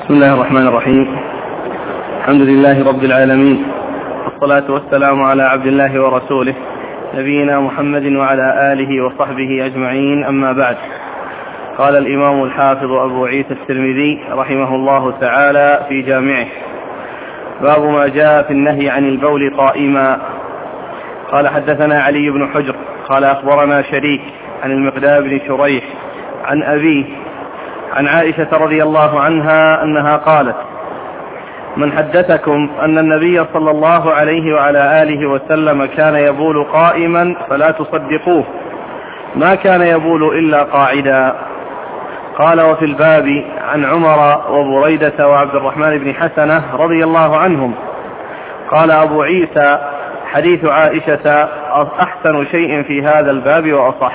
بسم الله الرحمن الرحيم. الحمد لله رب العالمين، والصلاة والسلام على عبد الله ورسوله نبينا محمد وعلى آله وصحبه أجمعين، أما بعد. قال الإمام الحافظ أبو عيسى الترمذي رحمه الله تعالى في جامعه: باب ما جاء في النهي عن البول قائما. قال: حدثنا علي بن حجر قال: أخبرنا شريك عن المقداد بن شريح عن أبيه عن عائشة رضي الله عنها أنها قالت: من حدثكم أن النبي صلى الله عليه وعلى آله وسلم كان يبول قائما فلا تصدقوه، ما كان يبول إلا قاعدا. قال: وفي الباب عن عمر وبريدة وعبد الرحمن بن حسنة رضي الله عنهم. قال أبو عيسى: حديث عائشة أحسن شيء في هذا الباب وأصح.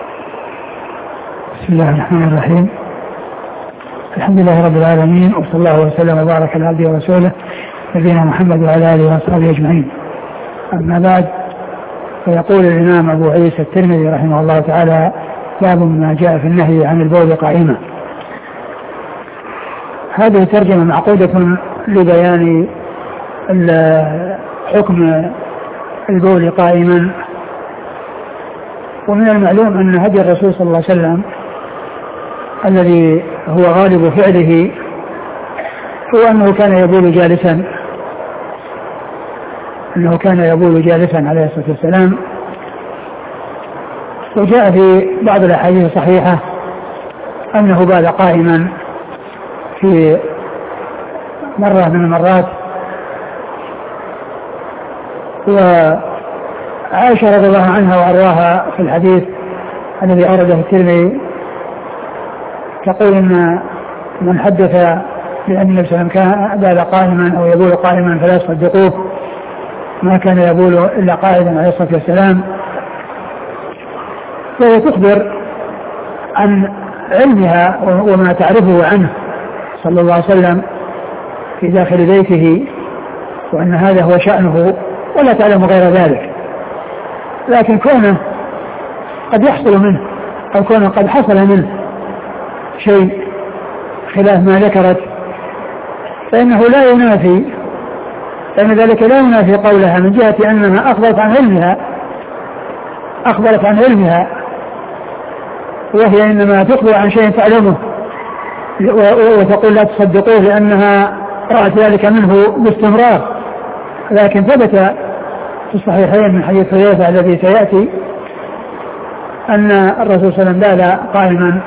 بسم الله الرحمن الرحيم. الحمد لله رب العالمين، وصلى الله وسلم وبارك على عبده ورسوله نبينا محمد وعلى آله وصحبه أجمعين. أما بعد، فيقول الإمام أبو عيسى الترمذي رحمه الله تعالى: باب ما جاء في النهي عن البول قائما. هذه ترجمة معقودة لبيان حكم البول قائما. ومن المعلوم أن هدي الرسول صلى الله عليه وسلم الذي هو غالب فعله هو أنه كان يبول جالسا عليه الصلاة والسلام. وجاء في بعض الأحاديث الصحيحة أنه بال قائما في مرة من المرات. وعائشة رضي الله عنها وأرواها في الحديث الذي أورده الترمذي تقول إن من حدث بأن النبي صلى الله عليه وسلم كان بال قائما أو يبول قائما فلا يصدقوه، ما كان يبول إلا قائدا عليه الصلاة والسلام. وهي تخبر عن علمها وما تعرفه عنه صلى الله عليه وسلم في داخل بيته، وأن هذا هو شأنه ولا تعلم غير ذلك. لكن كونه قد يحصل منه أو كونه قد حصل منه شيء خلاف ما ذكرت، فإنه لا ينافي، لأن ذلك لا ينافي قولها من جهة أنها أخبرت عن علمها، وهي إنما تخبر عن شيء تعلمه وتقول لا تصدقوه لأنها رأت ذلك منه باستمرار. لكن ثبت في الصحيحين من حديث حذيفة الذي سيأتي أن الرسول صلى الله عليه وسلم بال قائما،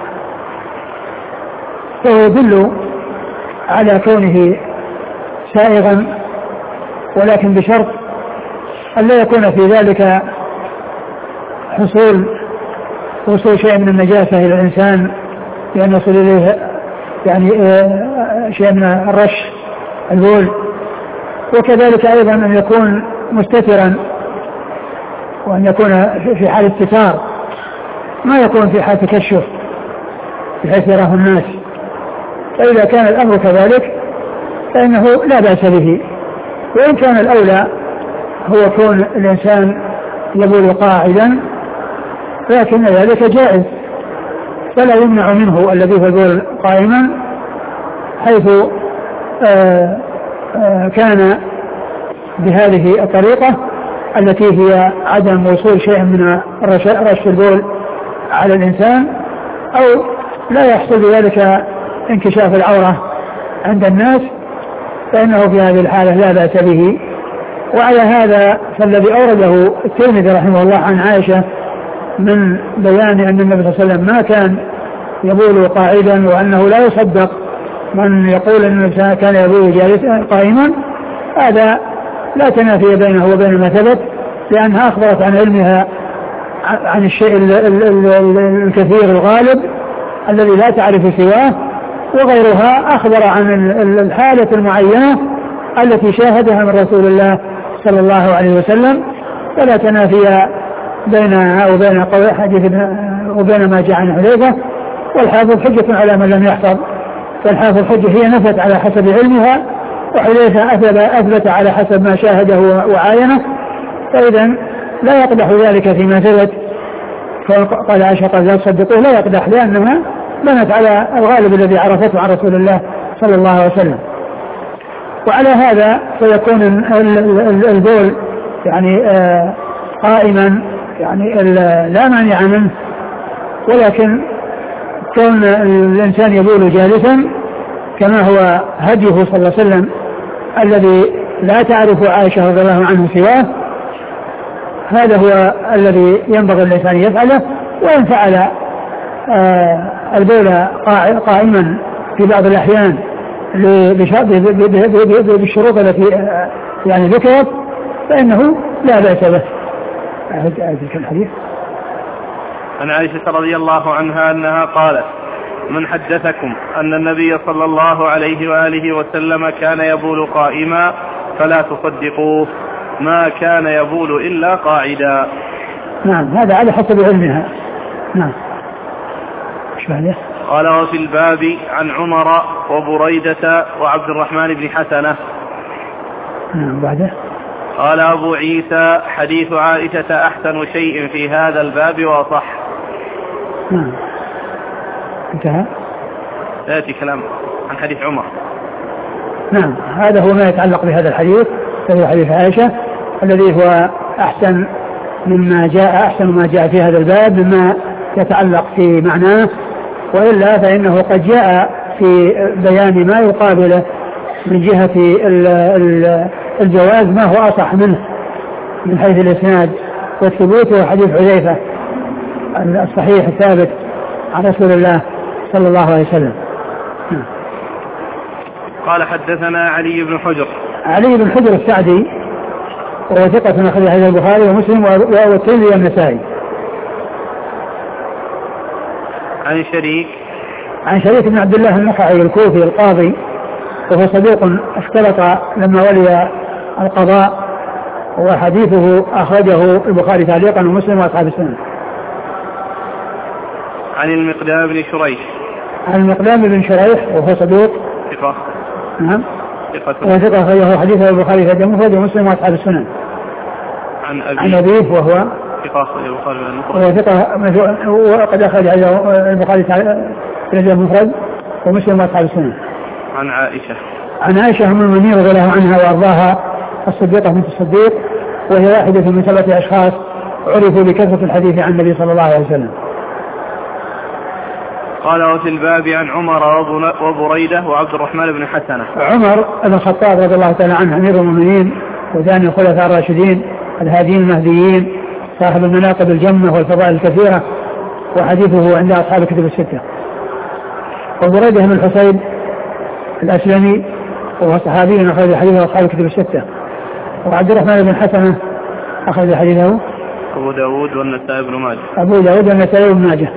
فهو يدل على كونه سائغا، ولكن بشرط أن لا يكون في ذلك وصول شيء من النجاسة إلى الإنسان، لأن يصل إليه يعني شيء من الرش البول. وكذلك أيضا أن يكون مستترا، وأن يكون في حال استتار، ما يكون في حال تكشف بحيث يراه الناس. فإذا كان الأمر كذلك فإنه لا بأس به. وإن كان الأولى هو كون الإنسان يبول قاعدا، لكن ذلك جائز، فلا يمنع منه الذي هو البول قائما، حيث كان بهذه الطريقة التي هي عدم وصول شيء من رش البول على الإنسان، أو لا يحصل بذلك انكشاف العورة عند الناس، فإنه في هذه الحالة لا بأس به. وعلى هذا فالذي أورده الترمذي رحمه الله عن عائشة من بيان أن النبي صلى الله عليه وسلم ما كان يبول قاعدا، وأنه لا يصدق من يقول أن الإنسان كان يبول جالسا قائما، هذا لا تنافي بينه وبين ما ثبت، لأنها أخبرت عن علمها عن الشيء الكثير الغالب الذي لا تعرف سواه، وغيرها أخبر عن الحالة المعينة التي شاهدها من رسول الله صلى الله عليه وسلم، فلا تنافي بينها وبين قول حديث وبين ما جاء عن حذيفة. والحافظ حجة على من لم يحفظ، فالحافظ حجة هي نفت على حسب علمها، وحذيفة أثبت على حسب ما شاهده وعاينه، فإذا لا يقدح ذلك فيما ثبت. فقال عائشة قال لا تصدقوه، لا يقدح، لأنها بنت على الغالب الذي عرفته عن رسول الله صلى الله عليه وسلم. وعلى هذا فيكون البول يعني قائما يعني لا مانع منه، ولكن كون الإنسان يبول جالسا كما هو هديه صلى الله عليه وسلم الذي لا تعرف عائشة رضي الله عنه سواه، هذا هو الذي ينبغي الإنسان يفعله. وإن فعل البول قائما في بعض الأحيان بالشروط التي يعني ذكرت فإنه لا بأس به. الحديث عن عائشة رضي الله عنها أنها قالت: من حدثكم أن النبي صلى الله عليه وآله وسلم كان يبول قائما فلا تصدقوه، ما كان يبول إلا قاعدا. نعم، هذا على حسب علمها. نعم. قال: وفي الباب عن عمر وبريدة وعبد الرحمن بن حسنة. نعم. بعده قال أبو عيسى: حديث عائشة أحسن شيء في هذا الباب وأصح. نعم. انتهى. يأتي كلام عن حديث عمر. نعم، هذا هو ما يتعلق بهذا الحديث، هذا حديث عائشة الذي هو أحسن ما جاء في هذا الباب مما يتعلق في معناه، وإلا فإنه قد جاء في بيان ما يقابله من جهة الجواز ما هو أصح منه من حيث الإسناد والثبوت، وحديث حذيفة الصحيح الثابت عن رسول الله صلى الله عليه وسلم. قال: حدثنا علي بن حجر. علي بن حجر السعدي وهو ثقة أخرج حديث البخاري ومسلم والترمذي والنسائي. عن شريك بن عبد الله النخعي الكوفي القاضي، وهو صديق اختلط لما ولي القضاء، وحديثه أخرجه البخاري تعليقا ومسلم وأصحاب السنن. عن المقدام بن شريح. عن المقدام بن شريح وهو صدوق ثقة. نعم. ثقة أخرجه حديثه البخاري في المفرد ومسلم وأصحاب السنن. عن أبيه وهو ثقة وقد أخرج البخاري في المفرد ومسلم وأصحاب السنن. عن عائشة أم المؤمنين رضي الله عنها وأرضاها الصديقة بنت الصديق، وهي واحدة من 7 أشخاص عرفوا بكثرة الحديث عن النبي صلى الله عليه وسلم. قال: وفي الباب عن عمر وبريدة وعبد الرحمن بن حسنة. عمر بن الخطاب رضي الله تعالى عنه أمير المؤمنين وثاني الخلفاء الراشدين الهاديين المهديين صاحب المناقب الجمة والفضائل الكثيرة، وحديثه عند أصحاب الكتب الستة. وبريدة بن الحصيب الأسلمي وهو صحابي أخرج حديثه أصحاب الكتب الستة. وعبد الرحمن بن حسنة أخرج حديثه أبو داود والنسائي بن ماجه. أبو داود والنسائي بن ماجه.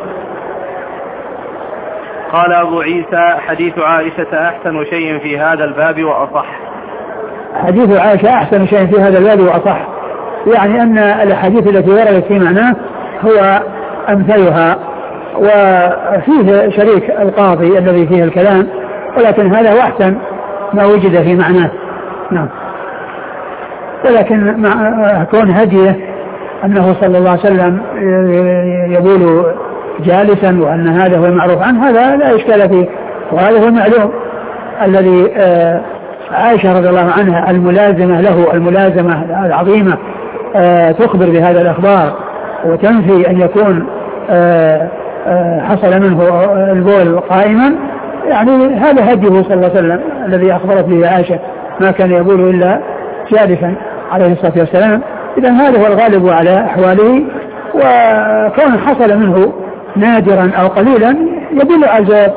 قال أبو عيسى: حديث عائشة أحسن شيء في هذا الباب وأصح. حديث عائشة أحسن شيء في هذا الباب وأصح، يعني أن الأحاديث التي وردت في معناه هو أمثلها، وفيه شريك القاضي الذي فيه الكلام، ولكن هذا هو أحسن ما وجد في معناه. نعم. ولكن مع كون هديه أنه صلى الله عليه وسلم يقول جالسا وأن هذا هو المعروف عنه، هذا لا إشكال فيه، وهذا هو المعلوم الذي عائشة رضي الله عنها الملازمة له الملازمة العظيمة تخبر بهذا الأخبار وتنفي أن يكون حصل منه البول قائما، يعني هذا هديه صلى الله عليه وسلم الذي أخبرت به عائشة ما كان يقول إلا جالسا عليه الصلاة والسلام. إذن هذا هو الغالب على أحواله، وكون حصل منه نادرا أو قليلا يدل على الجواب.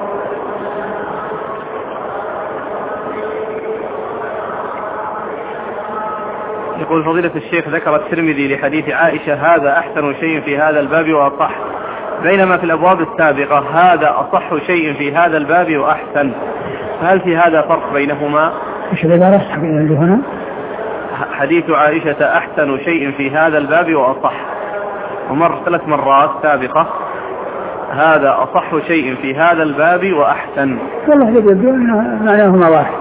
يقول فضيلة الشيخ: ذكر الترمذي لحديث عائشة هذا أحسن شيء في هذا الباب وأصح، بينما في الأبواب السابقة هذا أصح شيء في هذا الباب وأحسن، فهل في هذا فرق بينهما؟ إيش العبارة هنا؟ حديث عائشة أحسن شيء في هذا الباب وأصح، ومر 3 مرات سابقة هذا أصح شيء في هذا الباب وأحسن. والله يبدو أن معناهما واحد.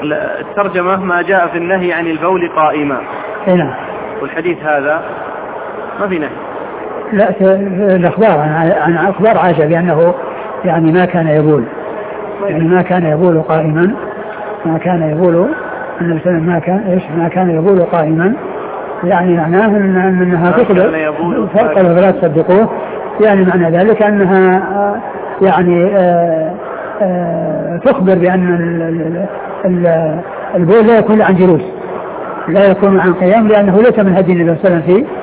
الترجمة ما جاء في النهي عن البول قائما. نعم. والحديث هذا ما في نهي. لا، الأخبار عن أخبار عائشة بأنه يعني ما كان يبول، يعني ما كان يبول قائما، ما كان يبول النبي صلى الله عليه وسلم ما كان يبول قائما، يعني معناه أنها تقبل فلا تصدقوه، يعني معنى ذلك أنها يعني تخبر بأن البول لا يكون عن جلوس، لا يكون عن قيام، لأنه ليس من هدي النبي صلى الله عليه وسلم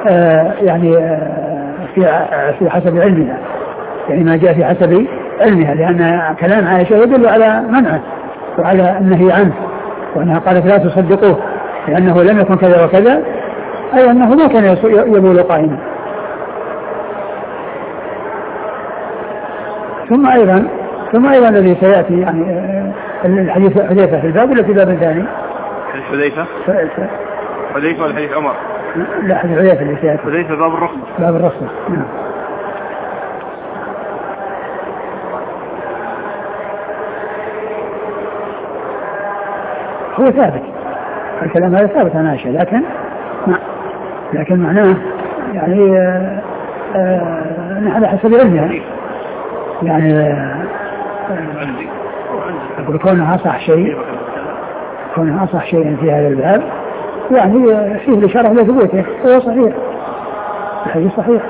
في حسب علمها، يعني ما جاء في حسب علمها، لأن كلام عائشة يدل على منعه وعلى النهي عنه، وأنها قالت لا تصدقوه لأنه لم يكن كذا وكذا، أي أنه ما كان يبول قائما. ثم أيضا الذي سيأتي يعني الحديث حذيفة في الباب ولا في باب ثاني؟ حديث حذيفة ولا حديث عمر؟ لا، حديث حذيفة اللي سيأتي. حذيفة باب الرخصة. باب الرخصة، نعم. هو ثابت، الكلام هذا ثابت عن عائشة، لكن معناه يعني على حسب علمها، يعني أقول كونها أصح شيء في هذا الباب، يعني فيه الإشارة إلى ثبوته، هو صحيح، الحديث صحيح.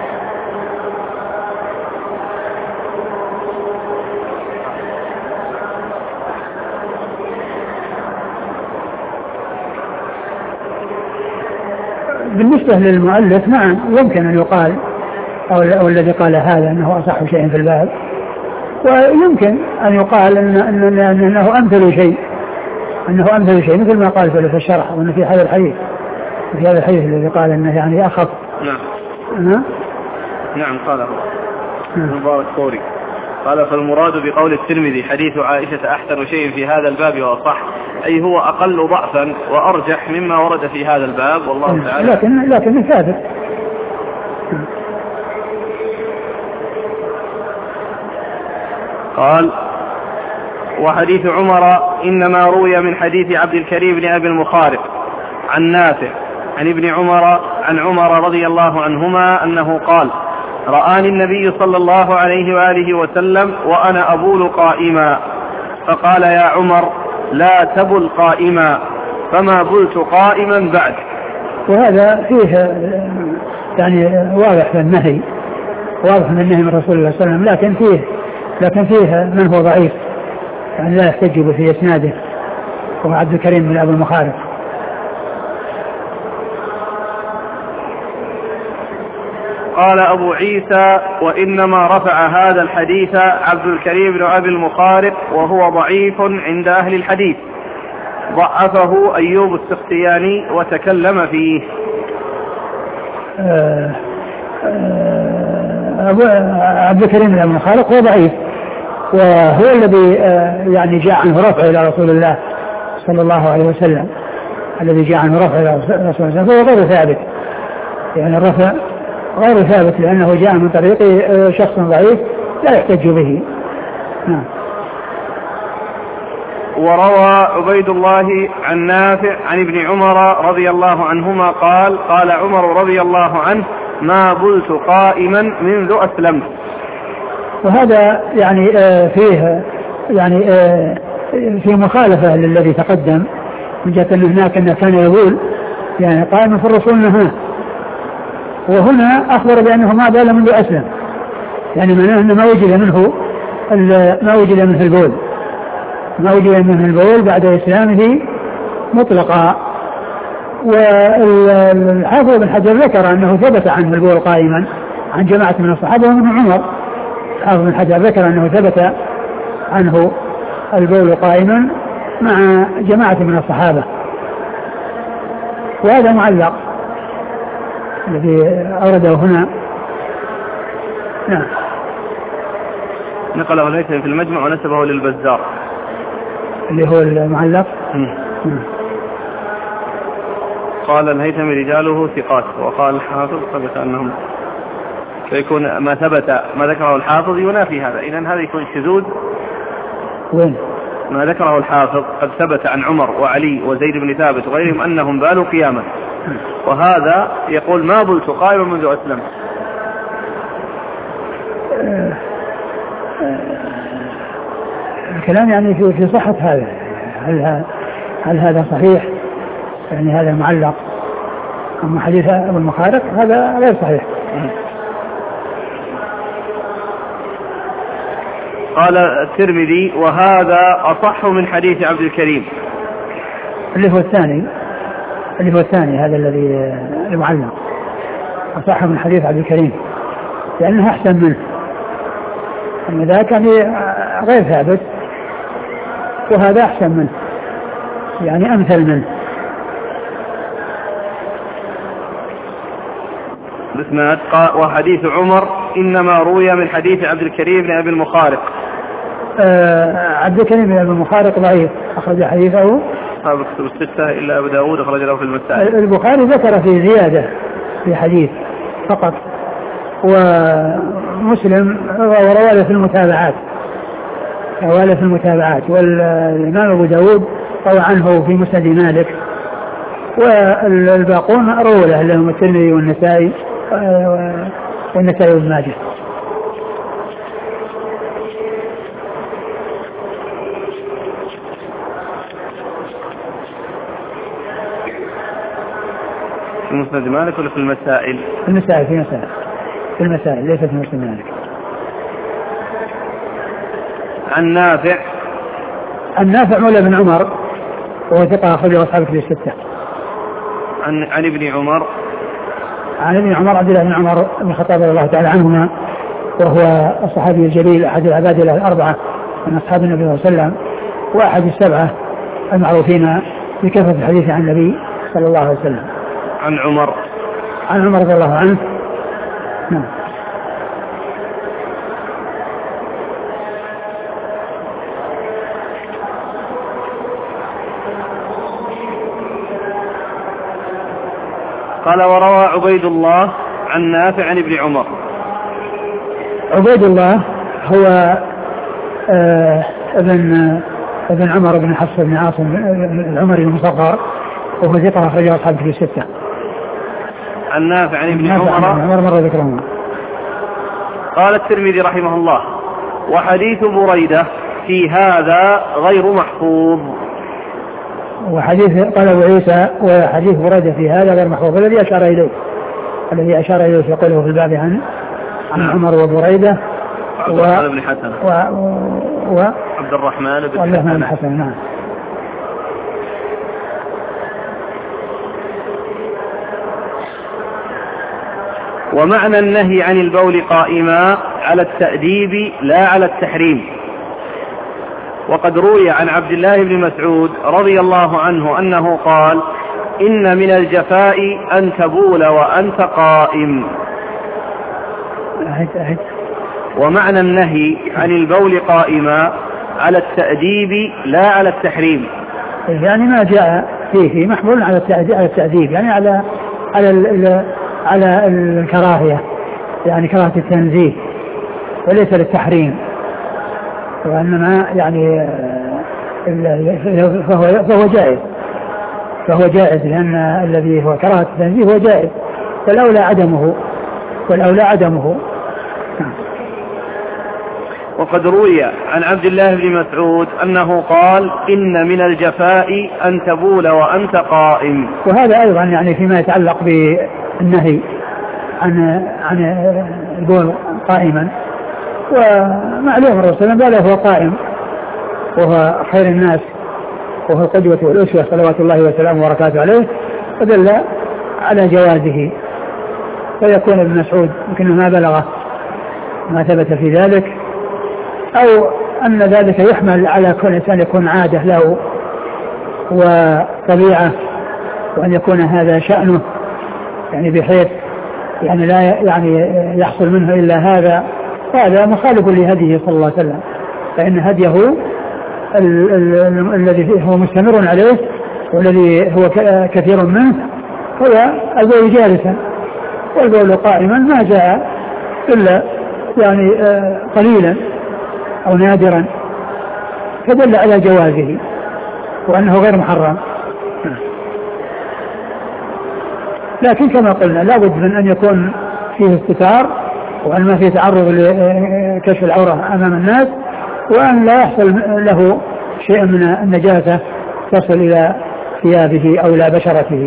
بالنسبة للمؤلف نعم يمكن أن يقال أو الذي قال هذا أنه أصح شيء في الباب، ويمكن أن يقال أنه أمثل شيء مثل ما قال في الشرح، وأن في هذا الحديث الذي قال أنه يعني أخف. نعم قاله مبارك فوري قال فالمراد بقول الترمذي حديث عائشة أحسن شيء في هذا الباب وأصح، أي هو أقل ضعفا وأرجح مما ورد في هذا الباب، والله تعالى لكن ثابت. قال وحديث عمر إنما روي من حديث عبد الكريم بن أبي المخارق عن نافع عن ابن عمر عن عمر رضي الله عنهما أنه قال رآني النبي صلى الله عليه وآله وسلم وأنا أبول قائما، فقال يا عمر لا تبل قائما، فما بلت قائما بعد. وهذا فيه يعني واضح من النهي من رسول الله صلى الله عليه وسلم، لكن فيه من هو ضعيف يعني لا يحتج به في إسناده، وهو عبد الكريم بن أبي المخارق. قال أبو عيسى وإنما رفع هذا الحديث عبد الكريم بن أبي المخارق وهو ضعيف عند أهل الحديث، ضعفه أيوب السختياني وتكلم فيه. عبد الكريم بن أبي المخارق هو ضعيف، وهو الذي يعني جاء عنه رفع إلى رسول الله صلى الله عليه وسلم، الذي جاء عنه رفع إلى رسول الله صلى الله عليه وسلم، فهو غير ثابت، يعني الرفع غير ثابت لأنه جاء من طريق شخص ضعيف لا يحتج به. وروى عبيد الله عن نافع عن ابن عمر رضي الله عنهما قال عمر رضي الله عنه ما بلت قائما منذ أسلمت. وهذا يعني فيه يعني في مخالفة للذي تقدم من جهة أن هناك أنه كان يقول يعني قائما في الرسول نهاه، وهنا أخبر بأنه ما بال منذ أسلم، يعني معناه أنه ما وجد منه البول بعد إسلامه مطلقا. والحافظ بن حجر ذكر أنه ثبت عنه البول قائما عن جماعة من الصحابة ومن عمر. الحافظ بن حجر ذكر أنه ثبت عنه البول قائما مع جماعة من الصحابة، وهذا معلق الذي أورده هنا. نعم. نقله الهيثمي في المجمع ونسبه للبزار اللي هو المعلق. قال الهيثمي رجاله ثقات، وقال الحافظ ثبت أنهم، فيكون ما ذكره الحافظ ينافي هذا، إذن هذا يكون شذوذ. وين؟ ما ذكره الحافظ قد ثبت عن عمر وعلي وزيد بن ثابت وغيرهم أنهم بالوا قياما، وهذا يقول ما بلت قائما منذ أسلمت. الكلام يعني في صحة هذا، هل هذا صحيح؟ يعني هذا معلق. أما حديث أبو المخارق هذا غير صحيح. قال الترمذي وهذا أصح من حديث عبد الكريم، اللي هو الثاني هذا الذي المعلق أصح من حديث عبد الكريم لأنه أحسن منه، أما ذاك يعني غير ثابت وهذا أحسن منه يعني أمثل منه. الإسناد وحديث عمر إنما روي من حديث عبد الكريم بن أبي المخارق. عبد الكريم بن أبي المخارق ضعيف، أخرج حديثه أصحاب الكتب الستة إلا أبو داود أخرج له في المسائل. البخاري ذكر في زيادة في حديث فقط، ومسلم رواه له في المتابعات، والإمام أبو داود روى عنه في مسند مالك، والباقون رووا له لهم الترمذي والنسائي وابن ماجه. في مسند مالك ولا في المسائل؟ في المسائل ليس في مسند مالك. عن نافع مولى بن عمر وهو ثقة أخرجه أصحاب الكتب الستة. عن ابن عمر عبد الله بن عمر بن الخطاب رضي الله تعالى عنهما، وهو الصحابي الجليل أحد العباد الأربعة من أصحاب النبي صلى الله عليه وسلم، وأحد السبعة المعروفين بكثرة الحديث عن النبي صلى الله عليه وسلم. عن عمر رضي الله عنه. نعم. قال وروى عبيد الله عن نافع عن ابن عمر. عبيد الله هو ابن عمر بن حفص بن عاصم العمري المصغر، وهو ثقة أخرجه أصحاب الكتب الستة. عن نافع عن ابن عمر مرة ذكرهما. قال الترمذي رحمه الله وحديث بريدة في هذا غير محفوظ. وحديث قال أبو عيسى وحديث بريدة في هذا غير محفوظ، الذي أشار إليه في قوله في الباب عن عمر وبريدة بن حسن عبد الرحمن بن حسن. نعم. ومعنى النهي عن البول قائما على التأديب لا على التحريم. وقد روي عن عبد الله بن مسعود رضي الله عنه أنه قال إن من الجفاء أن تبول وأنت قائم. ومعنى النهي عن البول قائما على التأديب لا على التحريم، يعني ما جاء فيه محمول على التأديب، يعني على الكراهية، يعني كراهة التنزيه وليس للتحريم، وإنما يعني فهو جائز لأن الذي هو كراهة التنزيه هو جائز، والأولى عدمه. وقد روي عن عبد الله بن مسعود أنه قال إن من الجفاء أن تبول وأنت قائم. وهذا أيضا يعني فيما يتعلق بالنهي عن البول قائما، ومعلوم الرسول صلى الله عليه وسلم هو قائم وهو خير الناس وهو القدوة والأسوة صلوات الله وسلامه وبركاته عليه، فدل على جوازه. فيكون ابن مسعود يمكن ما بلغه ما ثبت في ذلك، أو أن ذلك يحمل على كل إنسان يكون عادة له وطبيعة، وأن يكون هذا شأنه، يعني بحيث يعني لا يعني يحصل منه إلا هذا مخالف لهديه صلى الله عليه وسلم، فإن هديه الذي هو مستمر عليه والذي هو كثير منه هو البول جالسا، والبول قائما ما جاء إلا يعني قليلا أو نادرا، فدل على جوازه وأنه غير محرم. لكن كما قلنا لا بد من أن يكون فيه استتار، وأن ما فيه تعرض لكشف العورة أمام الناس، وأن لا يحصل له شيء من النجاسة تصل إلى ثيابه أو إلى بشرته.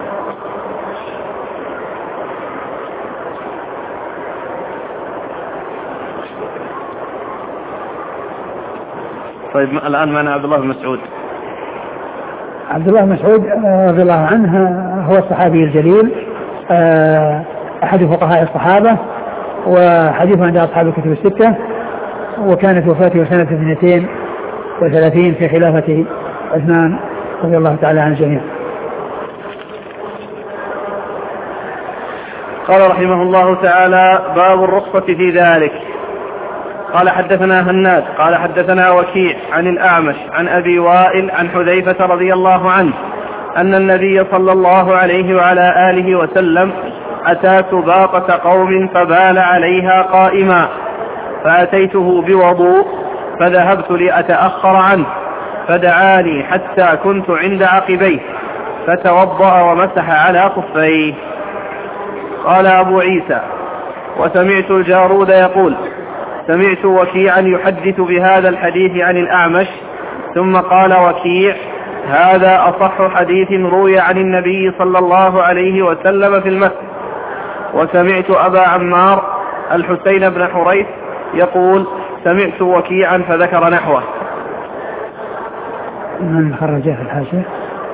طيب الآن معنا عبد الله بن مسعود. عبد الله بن مسعود رضي الله عنه هو الصحابي الجليل، أحد فقهاء الصحابة، وحديثه عند أصحاب الكتب الستة، وكانت وفاته سنة 32 في خلافة عثمان رضي الله تعالى عن الجميع. قال رحمه الله تعالى: باب الرخصة في ذلك. قال حدثنا هناد قال حدثنا وكيع عن الأعمش عن أبي وائل عن حذيفة رضي الله عنه أن النبي صلى الله عليه وعلى آله وسلم أتى سباطة قوم فبال عليها قائما، فأتيته بوضوء فذهبت لأتأخر عنه، فدعاني حتى كنت عند عقبيه فتوضأ ومسح على خفيه. قال أبو عيسى: وسمعت الجارود يقول: سمعت وكيعا يحدث بهذا الحديث عن الأعمش. ثم قال وكيع: هذا أصح حديث روي عن النبي صلى الله عليه وسلم في المسح. وسمعت أبا عمار الحسين بن حريث يقول: سمعت وكيعا فذكر نحوه. من خرجه في الحاشية؟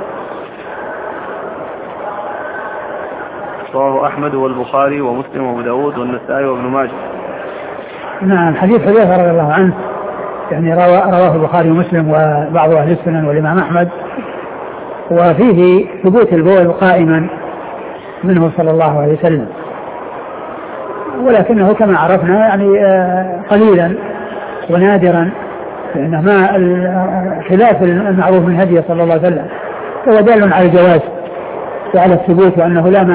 رواه أحمد والبخاري ومسلم وابو داود والنسائي وابن ماجه. نعم، حديث حذيفة رضي الله عنه يعني رواه البخاري ومسلم وبعض أهل السنن والإمام أحمد، وفيه ثبوت البول قائما منه صلى الله عليه وسلم، ولكنه كما عرفنا يعني قليلا ونادرا، لأنه ما خلاف المعروف من هديه صلى الله عليه وسلم، فهو دال على الجواز وعلى الثبوت وأنه لا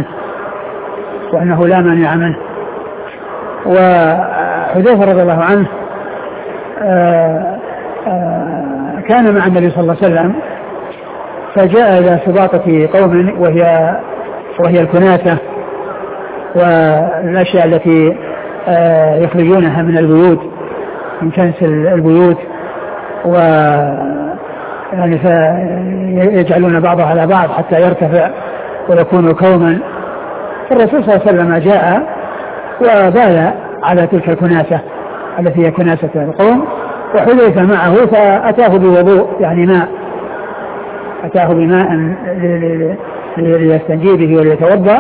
مانع منه. وحذيفة رضي الله عنه كان مع النبي صلى الله عليه وسلم، فجاء إلى سباطة قوم وهي الكناسة والأشياء التي يخرجونها من البيوت، من كنس البيوت، يعني فيجعلون بعضها على بعض حتى يرتفع ويكون كوما. فالرسول صلى الله عليه وسلم جاء وبال على تلك الكناسة التي هي كناسة القوم، وحذيفة معه، فأتاه بوضوء يعني ماء، أتاه بماء ليستنجي به وليتوضأ،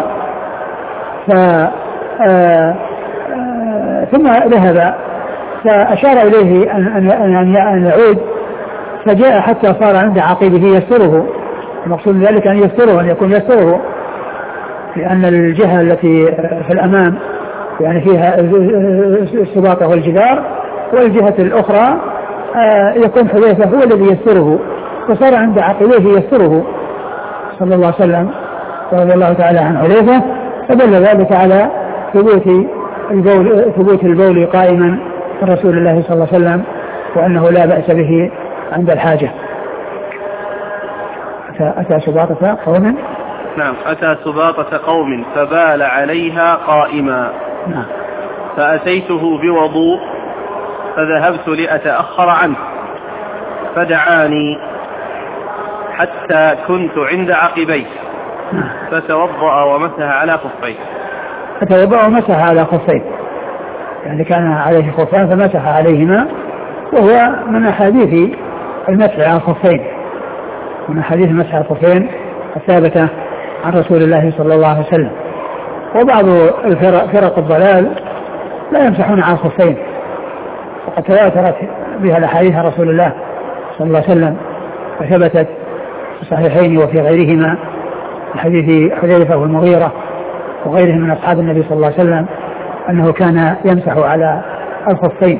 ثم ذهب فأشار إليه أن يعود، فجاء حتى صار عند عقبه يستره. المقصود ذلك أن يستره، أن يكون يستره، لأن الجهة التي في الأمام يعني فيها السباطة والجدار، والجهة الأخرى يكون حذيفة هو الذي يستره، فصار عند عقبيه يستره صلى الله عليه وسلم رضي الله تعالى عن حذيفة، فدل ذلك على ثبوت البول قائما من رسول الله صلى الله عليه وسلم، وأنه لا بأس به عند الحاجة. أتى سباطة قوم، نعم، أتى سباطة قوم فبال عليها قائما، نعم، فأتيته بوضوء فذهبت لأتأخر عنه، فدعاني حتى كنت عند عقبيه فتوضأ ومسح على خفيه. فتوضأ ومسح على خفيه، يعني كان عليه خفان فمسح عليهما، وهو من أحاديث المسح على الخفين، من أحاديث المسح على الخفين الثابتة عن رسول الله صلى الله عليه وسلم. وبعض فرق الضلال لا يمسحون على الخفين، وقد تواترت بها الأحاديث عن رسول الله صلى الله عليه وسلم، وثبتت في الصحيحين وفي غيرهما حديث حذيفة والمغيرة وغيرهم من أصحاب النبي صلى الله عليه وسلم أنه كان يمسح على الخفين.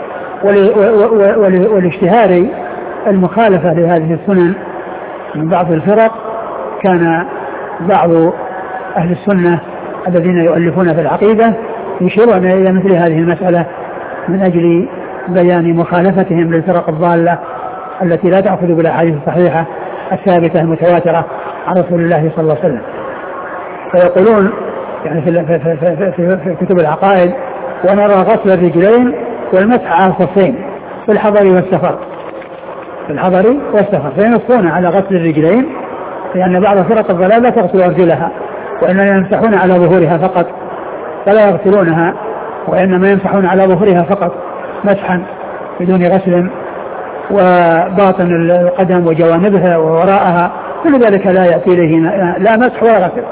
والاشتهار المخالفة لهذه السنن من بعض الفرق، كان بعض أهل السنة الذين يؤلفون في العقيدة يشيرون إلى مثل هذه المسألة من أجل بيان مخالفتهم للفرق الضالة التي لا تأخذ بالأحاديث الصحيحة الثابتة المتواترة عن رسول الله صلى الله عليه وسلم. فيقولون يعني في كتب العقائد: ونرى غسل الرجلين والمسح على الخفين في الحضر والسفر، في الحضر والسفر، فينصون على غسل الرجلين لأن بعض فرق الضلال لا تغسل أرجلها وإنما يمسحون على ظهورها فقط فلا يغسلونها، وإنما يمسحون على ظهورها فقط مسحا بدون غسل، وباطن القدم وجوانبها ووراءها كل ذلك لا يأتي إليه لا مسح ولا غسل.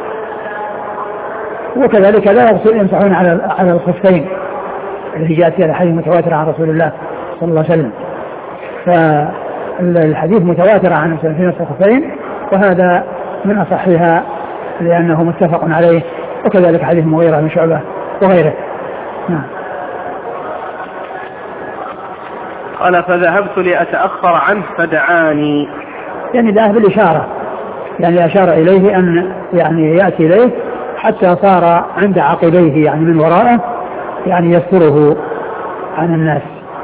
وكذلك لا يمسحون على الخفين التي جاءت فيها الحديث متواترة عن رسول الله صلى الله عليه وسلم. فالحديث متواتر عن في مسح الخفين، وهذا من أصحها لأنه متفق عليه، وكذلك حديث مغيرة بن شعبة وغيره. نعم. قال: فذهبت لأتأخر عنه فدعاني، يعني ذهب بالإشارة، يعني أشار إليه أن يعني يأتي إليه حتى صار عند عقبيه يعني من وراءه، يعني يستره عن الناس.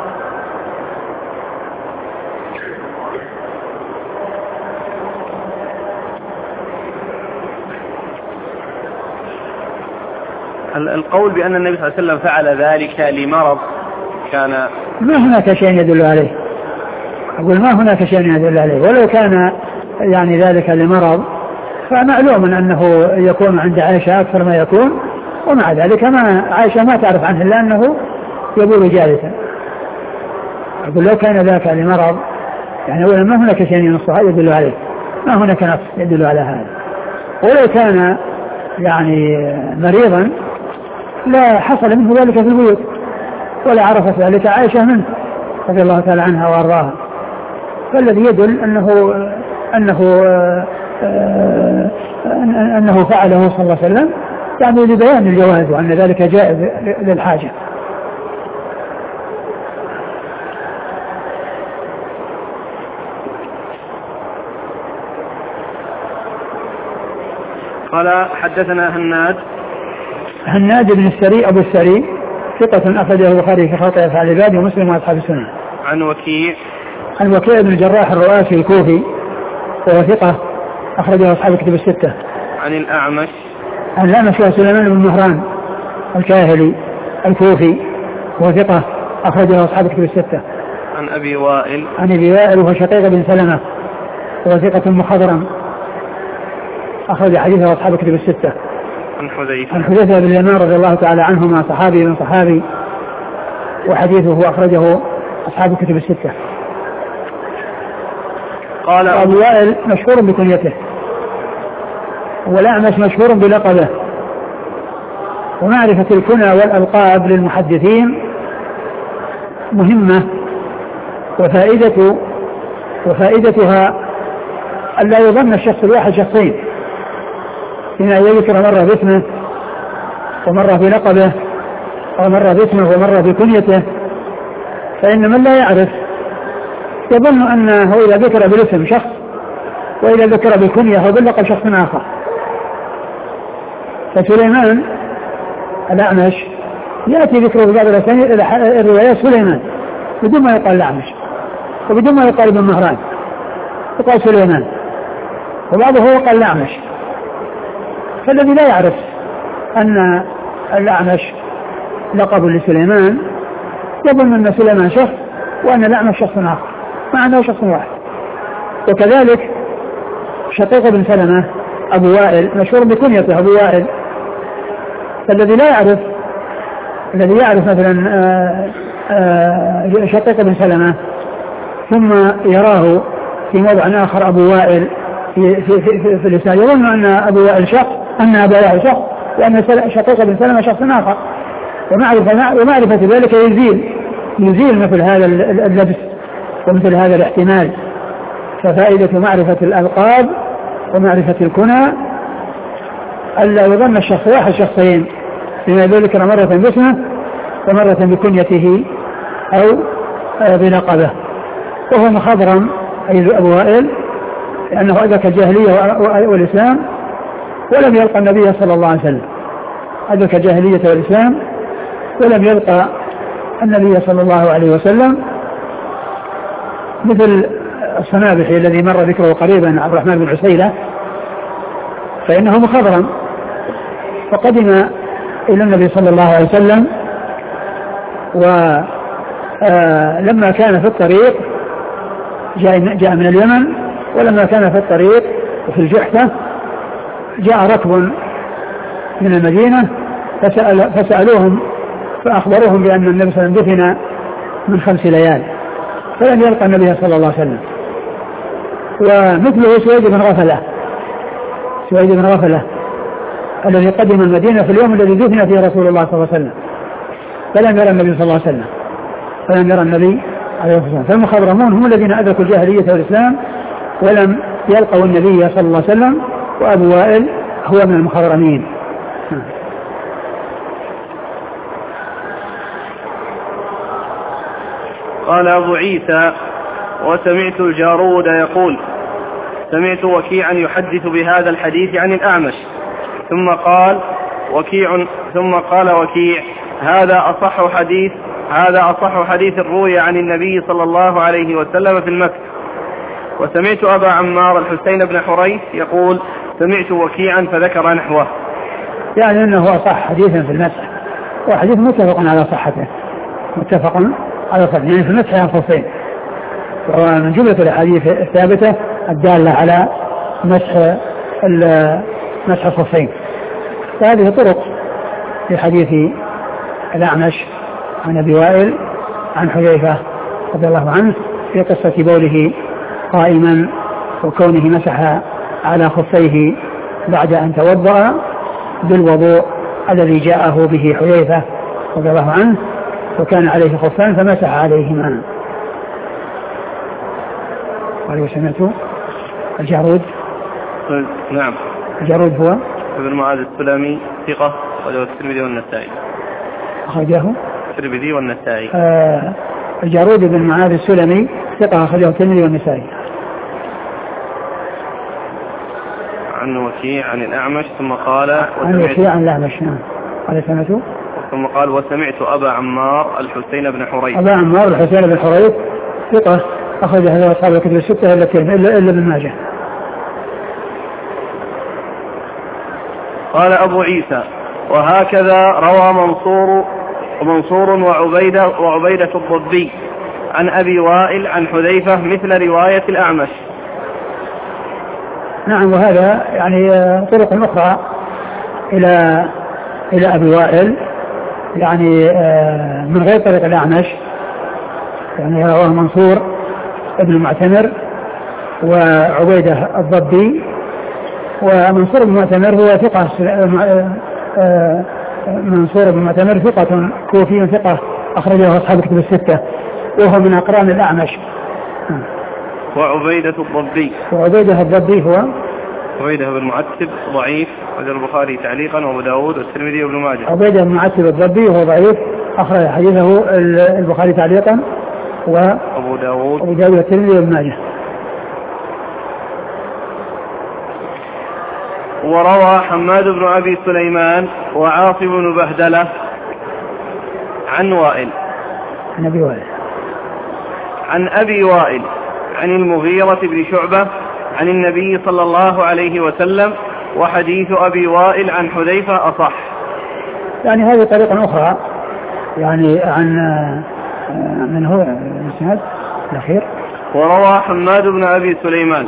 القول بأن النبي صلى الله عليه وسلم فعل ذلك لمرض كان ما هناك شيء يدل عليه، أقول ما هناك شيء يدل عليه، ولو كان يعني ذلك لمرض فمعلوم أنه يكون عند عائشة أكثر ما يكون، ومع ذلك ما عائشة ما تعرف عنه إلا أنه يبول جالسا. أقول لو كان ذاك لمرض يعني أولا ما هناك شيء ينصها يدل عليه، ما هناك نص يدل على هذا. ولو كان يعني مريضا لا حصل منه ذلك في البيوت ولا عرفت ذلك عائشة منه رضي الله تعالى عنها وارضاها. فالذي يدل أنه فعله صلى الله عليه وسلم يعني لبيان الجواز وأن ذلك جائز للحاجة. قال: حدثنا هناد بن السري أبو السري ثقة أخرجه البخاري في خلق أفعال العباد ومسلم وأصحاب السنن. عن وكيع بن الجراح الرؤاسي الكوفي وهو ثقة أخرجه أصحاب الكتب الستة. عن الأعمش هو سليمان بن مهران الكاهلي الكوفي وهو ثقة أخرجه أصحاب الكتب الستة. عن أبي وائل وهو شقيق بن سلمة وهو ثقة مخضرم أخرج حديثه أصحاب الكتب الستة. عن حذيفة بن اليمان رضي الله تعالى عنهما صحابي من صحابي، وحديثه أخرجه أصحاب الكتب الستة. قال: أبو وائل مشهور بكنيته، والأعمش مشهور بلقبه، ومعرفة الكنى والألقاب للمحدثين مهمة، وفائدتها أن لا يظن الشخص الواحد شخصين، إن يذكر مرة باسمه ومرة بلقبه ومرة باسمه ومرة بكنيته، فإن من لا يعرف يظن أنه إذا ذكر بالاسم شخص وإذا ذكر بالكنية أو باللقب شخص آخر. فسليمان الأعمش يأتي ذكره في بعض الروايات سليمان بدون ما يقال الأعمش وبدون ما يقال ابن مهران، يقال سليمان، وبعضه هو قال الأعمش. فالذي لا يعرف أن الأعمش لقب لسليمان يظن أن سليمان شخص وأن الأعمش شخص آخر، مع أنه شخص واحد. وكذلك شقيق بن سلمة أبو وائل مشهور بكنيته أبو وائل. فالذي لا يعرف مثلا شقيق بن سلمة ثم يراه في موضع آخر أبو وائل في اللسان يظن أن أبو وائل شخص، أن أبو وائل شخص، وأن شقيق بن سلمة شخص آخر. ومعرفة ذلك يزيل مثل هذا اللبس ومثل هذا الاحتمال. ففائدة معرفة الألقاب ومعرفة الكنى ألا يظن الشخص واحد شخصين، لما ذكر مرة باسمه ومرة بكنيته أو بلقبه. وهو مخضرم أي أبو وائل لأنه أدرك الجاهلية والإسلام ولم يلقى النبي صلى الله عليه وسلم، أدرك الجاهلية والإسلام ولم يلقى النبي صلى الله عليه وسلم، مثل الصنابحي الذي مر ذكره قريبا عبد الرحمن بن عسيلة، فإنه مخضرم، فقدم إلى النبي صلى الله عليه وسلم، ولما كان في الطريق جاء من اليمن، ولما كان في الطريق في الجحفة جاء ركب من المدينة فسألوهم فأخبروهم بأن النبي صلى الله عليه وسلم دفن من 5 ليال، فلم يلقى النبي صلى الله عليه وسلم. ومثله سويد بن غفلة الذي قدم المدينة في اليوم الذي دفن فيه رسول الله صلى الله عليه وسلم، فلم يرى النبي صلى الله عليه وسلم، عليه وسلم. فالمخضرمون هم الذين أدركوا الجاهلية والإسلام ولم يلقوا النبي صلى الله عليه وسلم، وأبو وائل هو من المخضرمين. قال أبو عيسى: وسمعت الجارود يقول: سمعت وكيعا يحدث بهذا الحديث عن الأعمش. ثم قال وكيع: هذا أصح حديث روي عن النبي صلى الله عليه وسلم في المسح. وسمعت أبا عمار الحسين بن حريث يقول: سمعت وكيعا فذكر نحوه. يعني أنه أصح حديثا في المسح، وحديث متفق على صحته، يعني في المسح عن الخفين، وهو من جملة الأحاديث الثابتة الدالة على مسح الخفين. فهذه طرق في حديث الأعمش عن أبي وائل عن حذيفة رضي الله عنه في قصة بوله قائما وكونه مسح على خفيه بعد أن توضأ بالوضوء الذي جاءه به حذيفة رضي الله عنه، وكان عليه خفان فمسح عليهما. قال: وسمعت الجارود. نعم، الجارود هو ابن معاذ السلمي، ثقة، أخرجه الترمذي والنسائي. الترمذي والنسائي. الجارود بن معاذ السلمي ثقة، أخرجه الترمذي والنسائي. عن وكيع عن الأعمش. ثم قال: عن وكيع عن الأعمش. نعم. قال: سمعت. ثم قال: وسمعت أبا عمار الحسين بن حريث. أبا عمار الحسين بن حريث ثقة، أخرج هذا أصحاب الكتب الستة إلا ابن ماجه. قال أبو عيسى: وهكذا روى منصور وعبيدة الضبي عن أبي وائل عن حذيفة مثل رواية الأعمش. نعم، وهذا يعني طرق أخرى إلى أبي وائل، يعني من غير طريق الأعمش، يعني رواه منصور ابن المعتمر وعبيدة الضبي. ومنصور بن المعتمر هو ثقة، منصور بن المعتمر ثقة كوفي ثقة، أخرجه أصحاب الكتب الستة، وهو من أقران الأعمش. وعبيدة الضبي هو عبيدة بن معتب ضعيف، أخرج البخاري تعليقا وأبو داود والترمذي وابن ماجه. عبيدة بن معتب الضبي هو ضعيف، أخرج حديثه البخاري تعليقا وأبو داود والترمذي وابن ماجه. وروى حماد بن أبي سليمان وعاصم بن بهدلة عن أبي وائل عن المغيرة بن شعبة عن النبي صلى الله عليه وسلم، وحديث أبي وائل عن حذيفة أصح. يعني هذه طريقة أخرى، يعني عن من هو الإسناد الأخير. وروى حماد بن أبي سليمان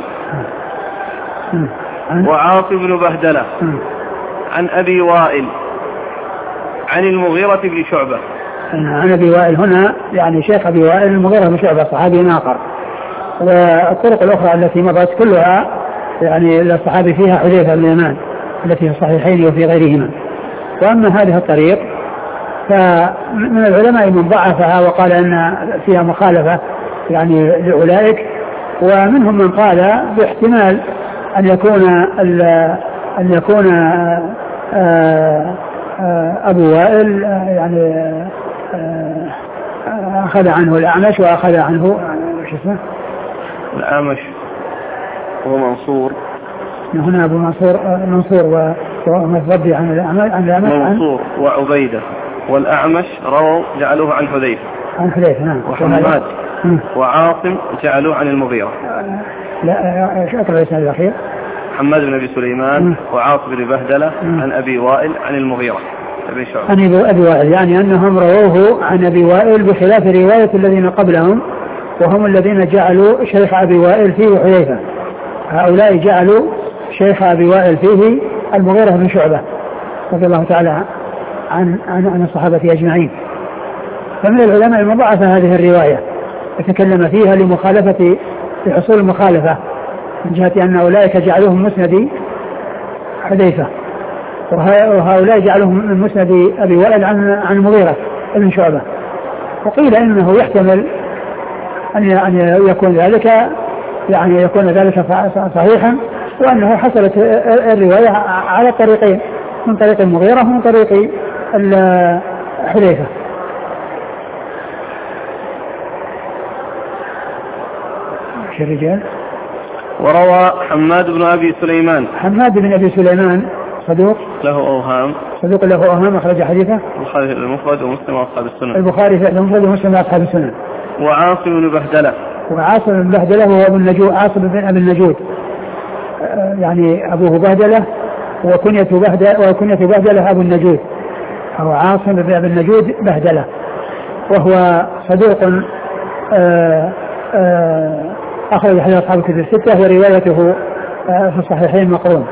وعاصم بن بهدلة عن أبي وائل عن المغيرة بن شعبة. عن أبي وائل هنا يعني شيخ أبي وائل المغيرة بن شعبة صحابي آخر. والطرق الأخرى التي مضت كلها يعني الصحابي فيها حذيفة بن اليمان التي في الصحيحين وفي غيرهما. وأما هذه الطريق فمن العلماء من ضعفها وقال أن فيها مخالفة يعني لأولئك، ومنهم من قال باحتمال أن يكون أبو وائل يعني أخذ عنه الأعمش وأخذ عنه شو اسمه الأعمش هو منصور. هنا أبو منصور ومضبي عن الأعمش منصور وعبيدة والأعمش رووا جعلوه عن حذيفة. عن حذيفة نعم. وحماد وعاصم جعلوه عن المغيرة. لا ايش اقرأ الاسناد الأخير؟ حماد بن أبي سليمان وعاصم بن بهدلة عن أبي وائل عن المغيرة بن شعبة. عن أبي وائل، يعني أنهم رووه عن أبي وائل بخلاف رواية الذين قبلهم وهم الذين جعلوا شيخ أبي وائل فيه حذيفة. هؤلاء جعلوا شيخ أبي وائل فيه المغيرة بن شعبة رضي الله تعالى عن الصحابة أجمعين. فمن العلماء المضاعف هذه الرواية يتكلم فيها لحصول المخالفة من جهة أن أولئك جعلوهم مسند حذيفة وهؤلاء جعلوهم من مسند أبي وائل عن المغيرة بن شعبة. وقيل إنه يحتمل أن يكون ذلك، يعني يكون ذلك صحيحا، وأنه حصلت الرواية على طريقين، من طريق المغيرة ومن طريق حذيفة. الرجال. وروى حماد بن أبي سليمان. حماد بن أبي سليمان صدوق له أوهام أخرج حديثه البخاري المفرد ومسلم وأصحاب السنن. البخاري في المفرد ومسلم وأصحاب السنن. وعاصم بن بهدلة. وعاصم بن بهدلة هو ابن النجود، عاصم بن أبي النجود، يعني أبوه بهدلة وكنية بهدلة أبو النجود، أو عاصم بن أبي النجود بهدلة، وهو صدوق أخرج حديث أصحاب الكتب الستة وروايته في الصحيحين مقرون.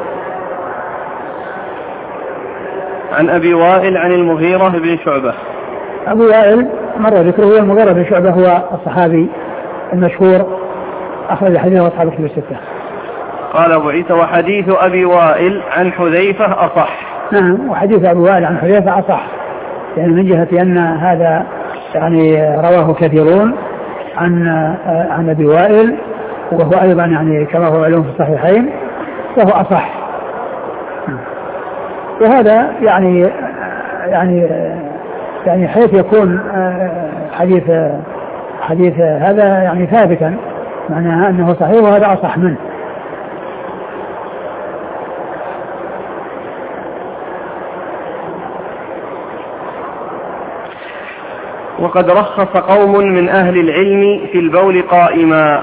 عن أبي وائل عن المغيرة بن شعبة. أبو وائل مر ذكره، المغيرة بن شعبة هو الصحابي المشهور أخرج حديث أصحاب الكتب الستة. قال أبو عيسى وحديث أبي وائل عن حذيفة أصح. نعم، وحديث أبي وائل عن حذيفة أصح، يعني من جهة أن هذا يعني رواه كثيرون عن أبي وائل، وهو أيضا يعني كما هو معلوم في الصحيحين فهو أصح. وهذا يعني حيث يكون حديث هذا يعني ثابتا، معناها أنه صحيح وهذا أصح منه. وقد رخص قوم من أهل العلم في البول قائما.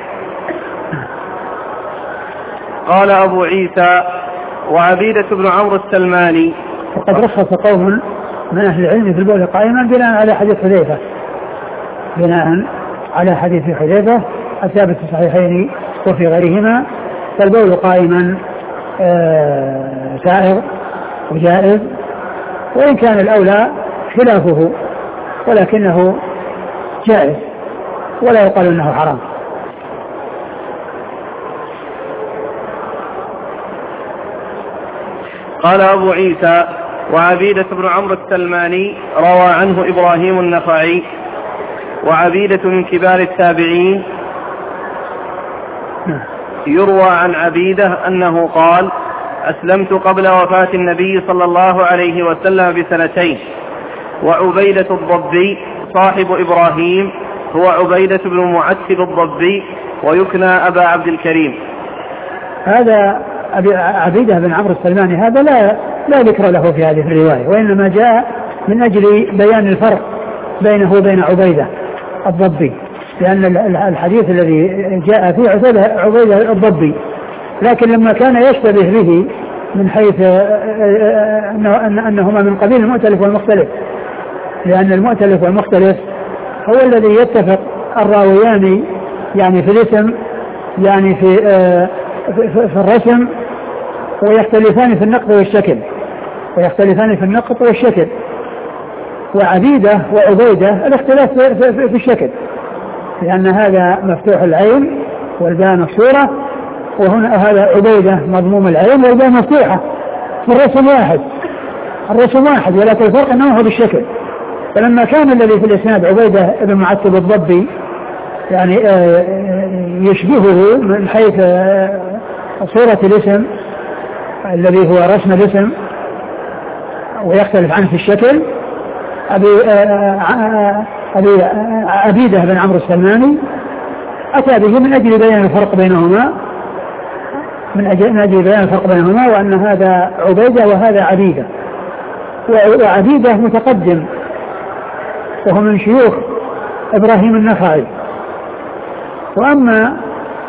قال أبو عيسى وعبيدة بن عمرو السلماني. وقد رخص قوم من أهل العلم في البول قائما بناء على حديث حذيفة، الثابت في الصحيحين وفي غيرهما، فالبول قائما سائغ وجائز، وإن كان الأولى خلافه ولكنه جائز ولا يقال انه حرام. قال أبو عيسى وعبيدة بن عمرو السلماني روى عنه إبراهيم النخعي، وعبيدة من كبار التابعين. يروى عن عبيدة أنه قال أسلمت قبل وفاة النبي صلى الله عليه وسلم ب2 وعبيدة الضبي صاحب إبراهيم هو عبيدة بن معتب الضبي ويكنى أبا عبد الكريم. هذا عبيدة بن عمرو السلماني هذا لا ذكر له في هذه الرواية، وإنما جاء من أجل بيان الفرق بينه وبين عبيدة الضبي، لأن الحديث الذي جاء فيه عبيدة الضبي، لكن لما كان يشتبه به من حيث أنهما من قبيل المؤتلف والمختلف، لأن المؤتلف والمختلف هو الذي يتفق الراويان يعني في الاسم، يعني في الرسم، ويختلفان في النقط والشكل، وعبيدة وعبيدة الاختلاف في الشكل، لأن هذا مفتوح العين والباء مكسورة، وهنا هذا عبيدة مضموم العين والباء مفتوحة، الرسم واحد ولكن الفرق أنه هو بالشكل. فلما كان الذي في الإسناد عبيدة بن معتب الضبي يعني يشبهه من حيث صورة الاسم الذي هو رسم الاسم ويختلف عنه في الشكل، عبيدة بن عمرو السلماني أتى به من أجل بيان الفرق بينهما، وأن هذا عبيدة وهذا عبيدة، وعبيدة متقدم وهو من شيوخ إبراهيم النخعي. وأما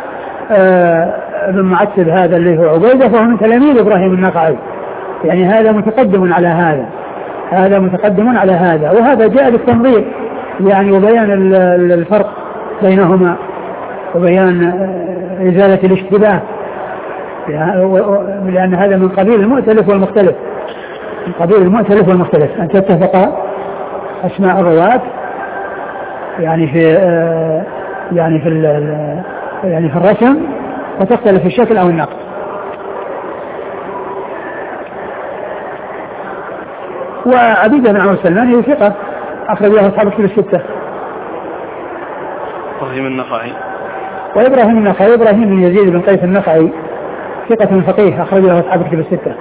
ابن معتب هذا اللي هو عبيدة فهو من تلاميذ إبراهيم النخعي، يعني هذا متقدم على هذا، هذا متقدم على هذا، وهذا جاء بالتنظير يعني وبيان الفرق بينهما وبيان إزالة الاشتباه، لأن هذا من قبيل المؤتلف والمختلف، من قبيل المؤتلف والمختلف، أن تتفق أسماء الرواة يعني في الرسم وتختلف في الشكل أو النقد. وعبيدة بن عمرو السلمان هي ثقة أخرج له أصحاب الكتب الستة. إبراهيم النخعي وإبراهيم النخعي إبراهيم بن يزيد بن قيس النخعي ثقة فقيه أخرج له أصحاب الكتب الستة.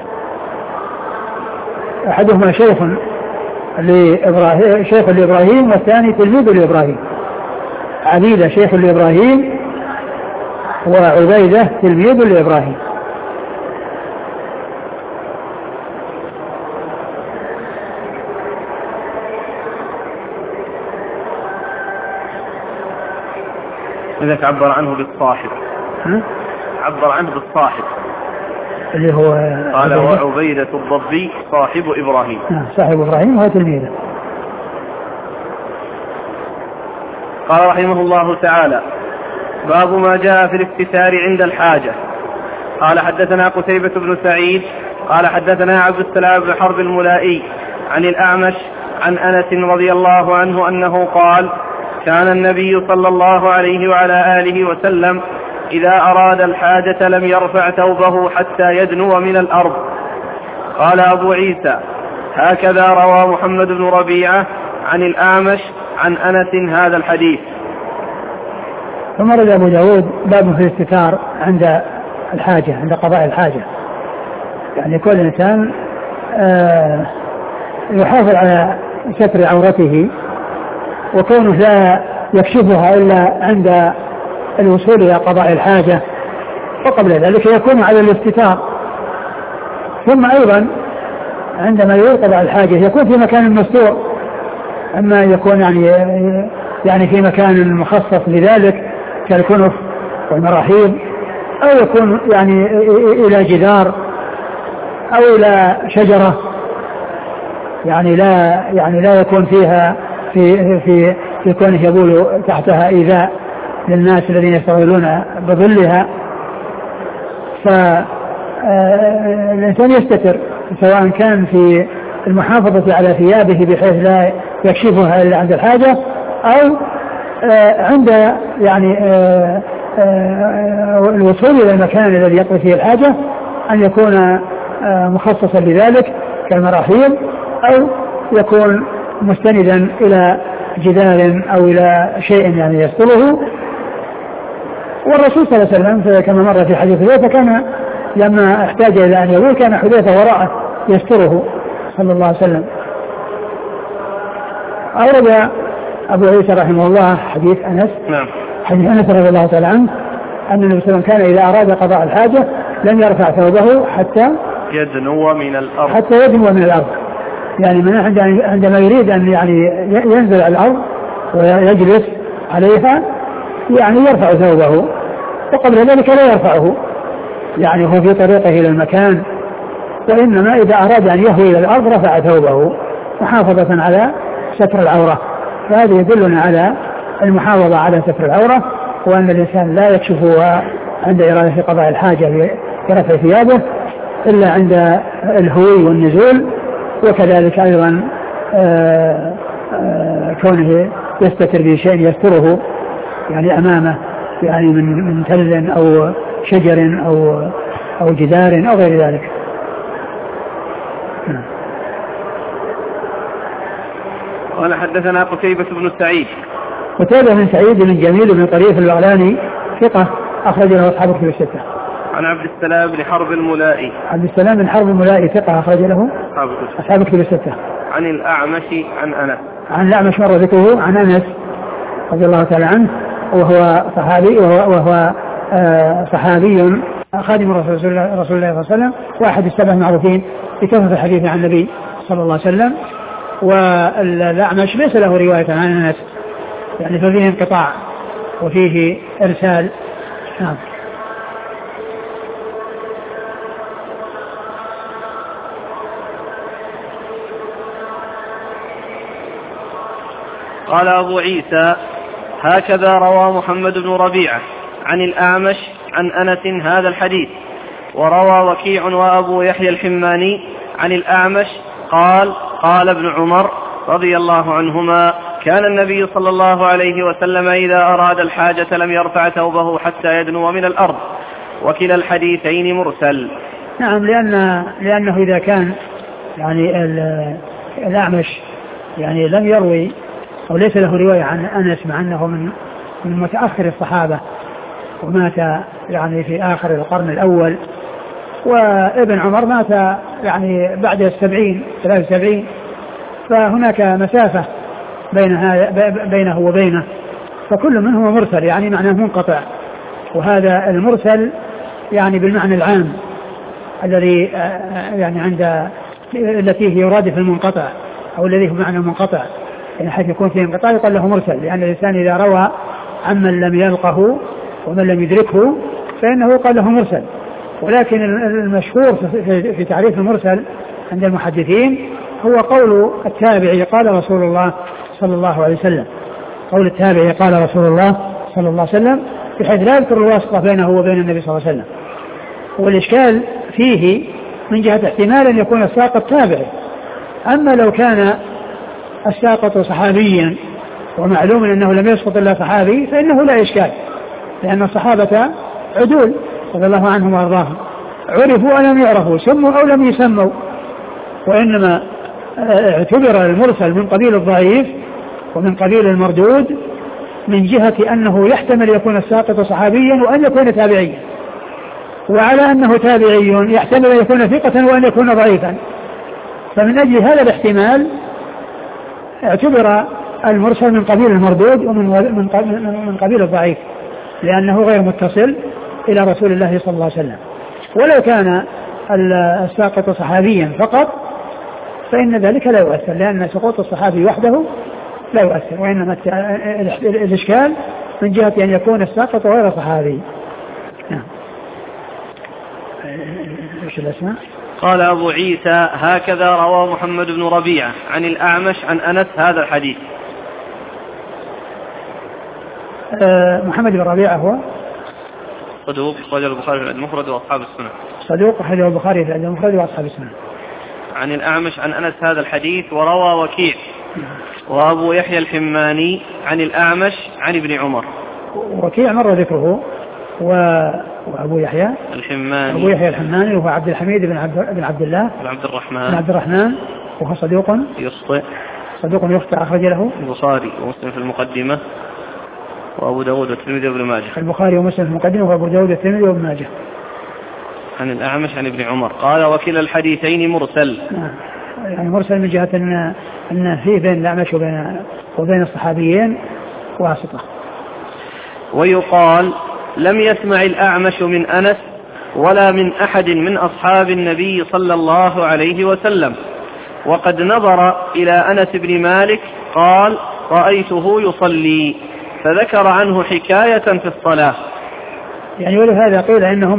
أحدهما شيخ لإبراهيم والثاني تلميذ لإبراهيم. عبيدة شيخ لإبراهيم وعبيدة تلميذ لإبراهيم. لذلك عبر عنه بالصاحب، عبر عنه بالصاحب اللي هو قال هو عبيدة الضبي صاحب إبراهيم. صاحب إبراهيم وهو تلميذه. قال رحمه الله تعالى: باب ما جاء في الاستتار عند الحاجة. قال حدثنا قتيبة بن سعيد قال حدثنا عبد السلام بن حرب الملائي عن الأعمش عن أنس رضي الله عنه أنه قال: كان النبي صلى الله عليه وعلى آله وسلم إذا أراد الحاجة لم يرفع ثوبه حتى يدنو من الأرض. قال أبو عيسى: هكذا روى محمد بن ربيعة عن الأعمش عن أنس هذا الحديث. ثم رد أبو داود باب في الاستتار عند الحاجة، عند قضاء الحاجة، يعني كل إنسان يحافظ على ستر عورته وكونه لا يكشفها إلا عند الوصول إلى قضاء الحاجة، وقبل ذلك يكون على الاستتار. ثم أيضا عندما يريد قضاء الحاجة يكون في مكان مستور، أما يكون يعني في مكان مخصص لذلك كالكنف والمراحيض، أو يكون يعني إلى جدار أو إلى شجرة، يعني لا يكون فيها في كونه يبول تحتها إيذاء للناس الذين يستغلون بظلها. فالإنسان يستتر سواء كان في المحافظة على ثيابه بحيث لا يكشفها إلا عند الحاجة، أو عند يعني الوصول إلى المكان الذي يقضي فيه الحاجة أن يكون مخصصا لذلك كالمراحيض، أو يكون مستندا إلى جدار أو إلى شيء يعني يستره. والرسول صلى الله عليه وسلم كما مر في حديث حذيفة كان لما احتاج إلى أن يبول كان حذيفة وراءه يستره صلى الله عليه وسلم. أورد أبو عيسى رحمه الله حديث أنس، حديث أنس رضي الله تعالى عنه أن النبي صلى الله عليه وسلم كان إذا أراد قضاء الحاجة لم يرفع ثوبه حتى يدنو من الأرض، يعني من عندما يريد أن يعني ينزل على الأرض ويجلس عليها يعني يرفع ثوبه، وقبل ذلك لا يرفعه، يعني هو في طريقه إلى المكان، وإنما إذا أراد أن يهوي إلى الأرض رفع ثوبه محافظة على ستر العورة. فهذا يدلنا على المحافظة على ستر العورة، وأن الإنسان لا يكشفها عند إرادة قضاء الحاجة برفع ثيابه إلا عند الهوي والنزول، وكذلك أيضا كونه يستتر بشيء يستره يعني أمامه، يعني من تل أو شجر أو جدار أو غير ذلك. قال حدثنا قتيبة بن سعيد. قتيبة بن سعيد بن جميل بن طريف البغلاني ثقة أخرج له أصحاب الكتب الستة. عن عبد السلام بن حرب الملائي. عبد السلام بن حرب الملائي ثقة أخرج له أصحاب الكتب الستة. عن الأعمش عن أنس. عن الأعمش مر ذكره عن أنس رضي الله تعالى عنه، وهو صحابي خادم رسول الله صلى الله عليه وسلم، واحد السبع المعروفين بكثرة الحديث عن النبي صلى الله عليه وسلم. والأعمش ليس له رواية عن أنس يعني ففيه انقطاع وفيه إرسال. نعم. قال أبو عيسى هكذا روى محمد بن ربيعة عن الأعمش عن أنس هذا الحديث. وروى وكيع وأبو يحيى الحماني عن الأعمش قال قال ابن عمر رضي الله عنهما كان النبي صلى الله عليه وسلم إذا أراد الحاجة لم يرفع ثوبه حتى يدنو من الأرض. وكلا الحديثين مرسل. نعم لأنه إذا كان يعني الأعمش يعني لم يروي أو ليس له رواية عن أنس مع أنه من متأخر الصحابة ومات يعني في آخر القرن الأول، وابن عمر مات يعني بعد 73 فهناك مسافة بينه وبينه، فكل منهما مرسل يعني معناه منقطع. وهذا المرسل يعني بالمعنى العام الذي يعني التي هي يرادف المنقطع أو الذي هو معنى المنقطع، يعني حيث يكون فيه انقطاع يقال له مرسل، لأن الإنسان إذا روى عمن لم يلقه ومن لم يدركه فإنه يقال له مرسل. ولكن المشهور في تعريف المرسل عند المحدثين هو قول التابعي قال رسول الله صلى الله عليه وسلم، قول التابعي قال رسول الله صلى الله عليه وسلم، بحيث لا يذكر الواسطة بينه وبين النبي صلى الله عليه وسلم. والإشكال فيه من جهة احتمال أن يكون الساقط تابعي. أما لو كان الساقط صحابيا ومعلوم أنه لم يسقط إلا صحابي فإنه لا إشكال، لأن الصحابة عدول رضي الله عنهم وارضاهم، عرفوا أو لم يعرفوا، سموا أو لم يسموا. وإنما اعتبر المرسل من قبيل الضعيف ومن قبيل المردود من جهة أنه يحتمل يكون الساقط صحابيا وأن يكون تابعيا، وعلى أنه تابعي يحتمل أن يكون ثقة وأن يكون ضعيفا. فمن أجل هذا الاحتمال اعتبر المرسل من قبيل المردود ومن قبيل الضعيف، لأنه غير متصل إلى رسول الله صلى الله عليه وسلم. ولو كان الساقط صحابيا فقط فإن ذلك لا يؤثر، لأن سقوط الصحابي وحده لا يؤثر، وإنما الإشكال من جهة أن يكون الساقط غير صحابي. نعم. ايش الاسماء؟ قال أبو عيسى هكذا روى محمد بن ربيعة عن الأعمش عن أنس هذا الحديث. محمد بن ربيعة هو صدوق أخرجه البخاري في المفرد وأصحاب السنن. صدوق أخرجه البخاري في المفرد وأصحاب السنن. عن الأعمش عن أنس هذا الحديث. وروى وكيع وأبو يحيى الحماني عن الأعمش عن ابن عمر. وكيع مر ذكره وأبو يحيى الحماني، أبو يحيى الحماني وهو عبد الحميد بن عبد الله بن عبد الرحمن وهو صدوق يخطئ أخرج له البخاري ومسلم في المقدمة وأبو داود والترمذي وابن ماجه. البخاري ومسلم في المقدمة وأبو داود والترمذي وابن ماجه. عن الأعمش عن ابن عمر قال وكلا الحديثين مرسل. يعني مرسل من جهة أن فيه بين الأعمش وبين الصحابيين واسطة. ويقال لم يسمع الأعمش من أنس ولا من أحد من أصحاب النبي صلى الله عليه وسلم. وقد نظر إلى أنس بن مالك قال رأيته يصلي، فذكر عنه حكاية في الصلاة. يعني ولهذا قيل إنه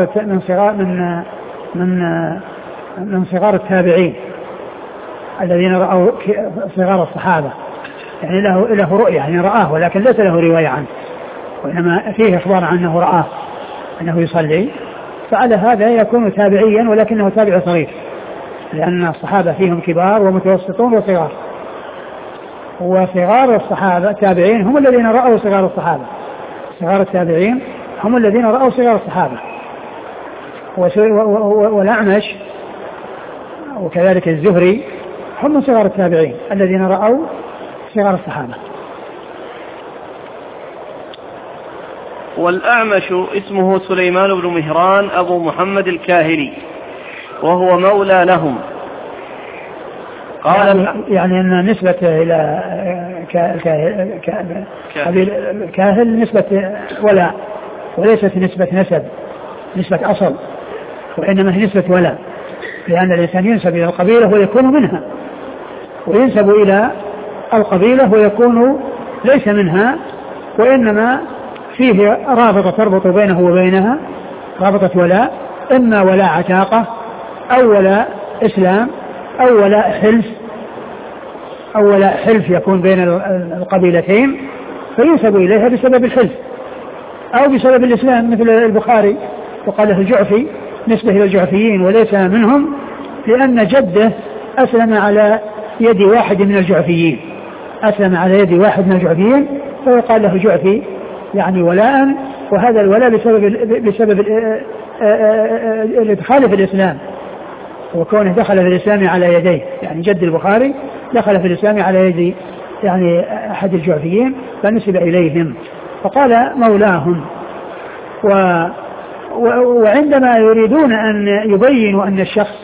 من صغار التابعين الذين رأوا صغار الصحابة، يعني له رؤية، يعني رآه ولكن ليس له رواية عنه، وإنما فيه إخبار عنه رآه أنه يصلي، فعلى هذا يكون تابعيا ولكنه تابع صغير، لأن الصحابة فيهم كبار ومتوسطون وصغار، وصغار الصحابة التابعين هم الذين رأوا صغار الصحابة، صغار التابعين هم الذين رأوا صغار الصحابة. والأعمش وكذلك الزهري هم من صغار التابعين الذين رأوا صغار الصحابة. والأعمش اسمه سليمان بن مهران أبو محمد الكاهلي وهو مولى لهم. قال يعني أن نسبة إلى كاهل نسبة ولا، وليست نسبة نسب، نسبة أصل، وإنما هي نسبة ولا، لأن الإنسان ينسب إلى القبيلة ويكون منها، وينسب إلى القبيلة ويكون ليس منها، وإنما فيه رابطة تربط بينه وبينها، رابطة ولاء، إما ولاء عتاقة أو ولاء إسلام أو ولاء حلف، أو ولاء حلف يكون بين القبيلتين فينسب إليها بسبب الحلف أو بسبب الإسلام، مثل البخاري وقال له الجعفي نسبة إلى الجعفيين وليس منهم، لأن جده أسلم على يد واحد من الجعفيين، أسلم على يد واحد من الجعفيين فيقال له جعفي يعني ولاء، وهذا الولاء بسبب الإدخال في الإسلام، وكونه دخل في الإسلام على يديه، يعني جد البخاري دخل في الإسلام على يد يعني أحد الجعفيين فنسب إليهم فقال مولاهم. وعندما يريدون أن يبينوا أن الشخص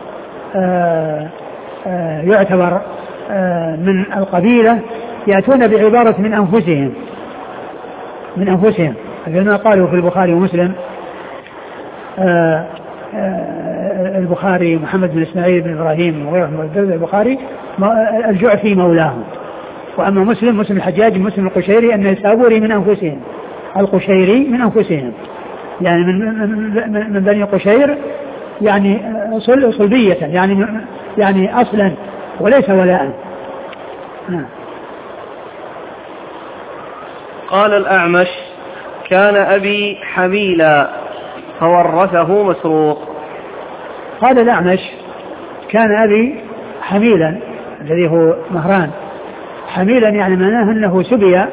يعتبر من القبيلة يأتون بعبارة من أنفسهم كما قالوا في البخاري ومسلم، البخاري محمد بن إسماعيل بن إبراهيم وغيره من البخاري الجعفي مولاهم، وأما مسلم الحجاج مسلم القشيري النيسابوري من أنفسهم، القشيري من أنفسهم يعني من بني قشير يعني صلبية يعني أصلا وليس ولاء. قال الأعمش كان أبي حميلا فورثه مسروق. قال الأعمش كان أبي حميلا الذي هو مهران، حميلا يعني معناه أنه سبي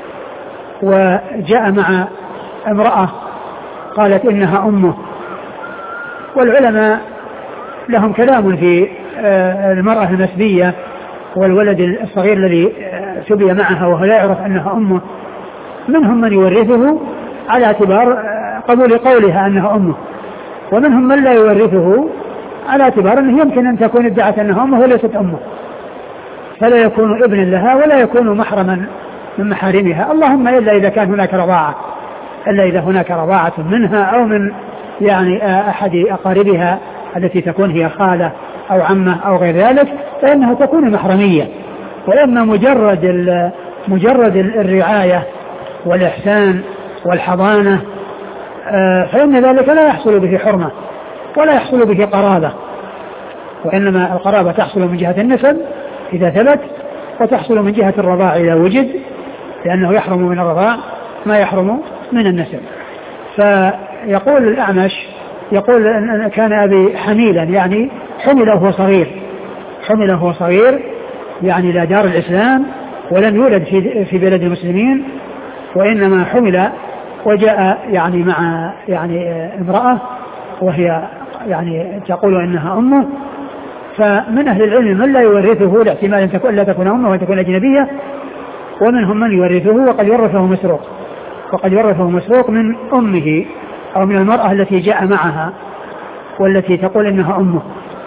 وجاء مع امرأة قالت إنها أمه، والعلماء لهم كلام في المرأة المسبية والولد الصغير الذي سبي معها وهو لا يعرف أنها أمه، منهم من يورثه على اعتبار قبول قولها أنها أمه، ومنهم من لا يورثه على اعتبار أنه يمكن أن تكون ادعت أنها أمه وليست أمه، فلا يكون ابن لها ولا يكون محرما من محارمها، اللهم إلا إذا كان هناك رضاعة، إلا إذا هناك رضاعة منها أو من يعني أحد أقاربها التي تكون هي خالة أو عمة أو غير ذلك فإنها تكون محرمية. وإما مجرد الرعاية والإحسان والحضانة فإن ذلك لا يحصل به حرمة ولا يحصل به قرابة، وإنما القرابة تحصل من جهة النسب إذا ثبت، وتحصل من جهة الرضاع إذا وجد، لأنه يحرم من الرضاع ما يحرم من النسب. فيقول الأعمش يقول أن كان أبي حميلا يعني حمله وهو صغير يعني إلى دار الإسلام ولم يولد في بلد المسلمين، وإنما حمل وجاء يعني مع يعني امرأة وهي يعني تقول إنها أمه، فمن أهل العلم من لا يورثه لاحتمال أن لا تكون أمه وتكون أجنبية، ومنهم من يورثه وقد ورثه مسروق من أمه أو من المرأة التي جاء معها والتي تقول إنها أمه،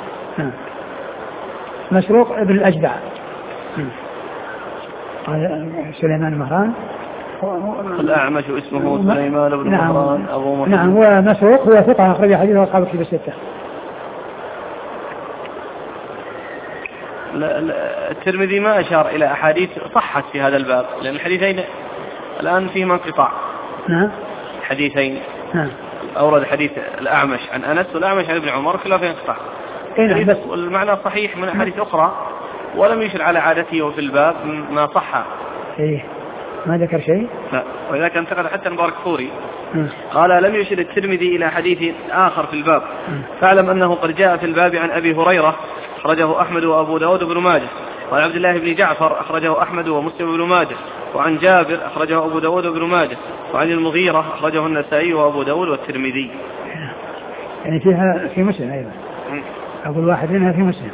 مسروق ابن الأجدع سليمان مهران. الأعمش اسمه سليمان بن مهران أبو محمد. نعم، ومسروق هو ثقة أخرج حديثه أصحاب الكتب الستة. الترمذي ما أشار إلى أحاديث صحت في هذا الباب، لأن الحديثين الآن فيهما انقطاع. نعم. حديثين. نعم. أورد حديث الأعمش عن أنس والأعمش عن ابن عمر كلها فيه انقطاع. بس والمعنى صحيح من أحاديث أخرى ولم يشر على عادته في الباب ما صح. إيه ما ذكر شيء. لا، ولذلك انتقد حتى المبارك فوري قال لم يشر الترمذي إلى حديث آخر في الباب، فاعلم أنه قد جاء في الباب عن أبي هريرة أخرجه أحمد وأبو داود وابن ماجه، وعن عبد الله بن جعفر أخرجه أحمد ومسلم وابن ماجه، وعن جابر أخرجه أبو داود وابن ماجه، وعن المغيرة أخرجه النسائي وأبو داود والترمذي. يعني فيها في مسلم أيضا، أقول واحد منها في مسلم.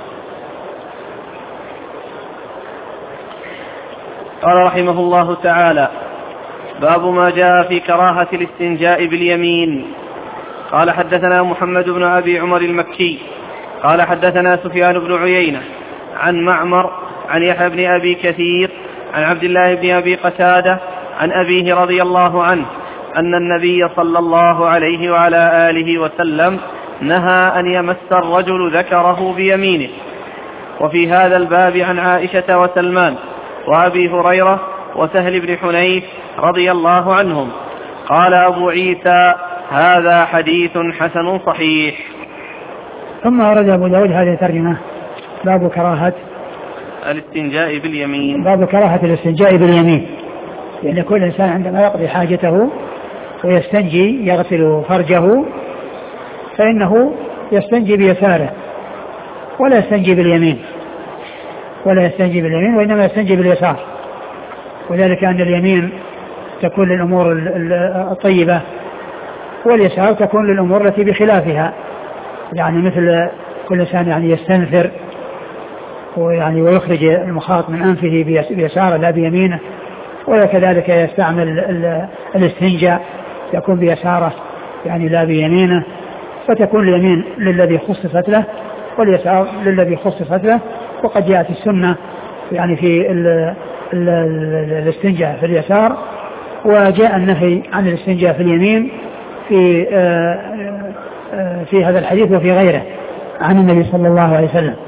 قال رحمه الله تعالى: باب ما جاء في كراهة الاستنجاء باليمين. قال حدثنا محمد بن أبي عمر المكي قال حدثنا سفيان بن عيينة عن معمر عن يحيى بن أبي كثير عن عبد الله بن أبي قتادة عن أبيه رضي الله عنه أن النبي صلى الله عليه وعلى آله وسلم نهى أن يمس الرجل ذكره بيمينه. وفي هذا الباب عن عائشة وسلمان وأبي هريرة وسهل بن حنيف رضي الله عنهم. قال أبو عيسى: هذا حديث حسن صحيح. ثم أورد أبو داود هذه الترجمة: باب كراهة الاستنجاء باليمين. باب كراهة الاستنجاء باليمين، لأن كل إنسان عندما يقضي حاجته ويستنجي يغسل فرجه فإنه يستنجي بيساره ولا يستنجي باليمين، وإنما يستنجي باليسار. وذلك أن اليمين تكون للأمور الطيبة واليسار تكون للأمور التي بخلافها، يعني مثل كل إنسان يعني يستنثر ويخرج المخاط من أنفه بيساره لا بيمينه، وكذلك يستعمل الاستنجاء يكون بيساره يعني لا بيمينه، فتكون اليمين للذي خصصت له واليسار للذي خصصت له. وقد جاءت السنة يعني في الاستنجاء في اليسار، وجاء النهي عن الاستنجاء في اليمين في هذا الحديث وفي غيره عن النبي صلى الله عليه وسلم.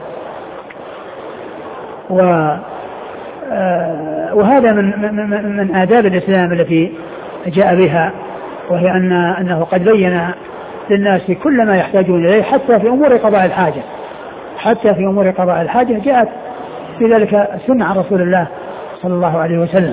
وهذا من آداب الإسلام التي جاء بها، وهي أنه قد بين للناس كل ما يحتاجون إليه حتى في أمور قضاء الحاجة، جاءت في ذلك سنة عن رسول الله صلى الله عليه وسلم.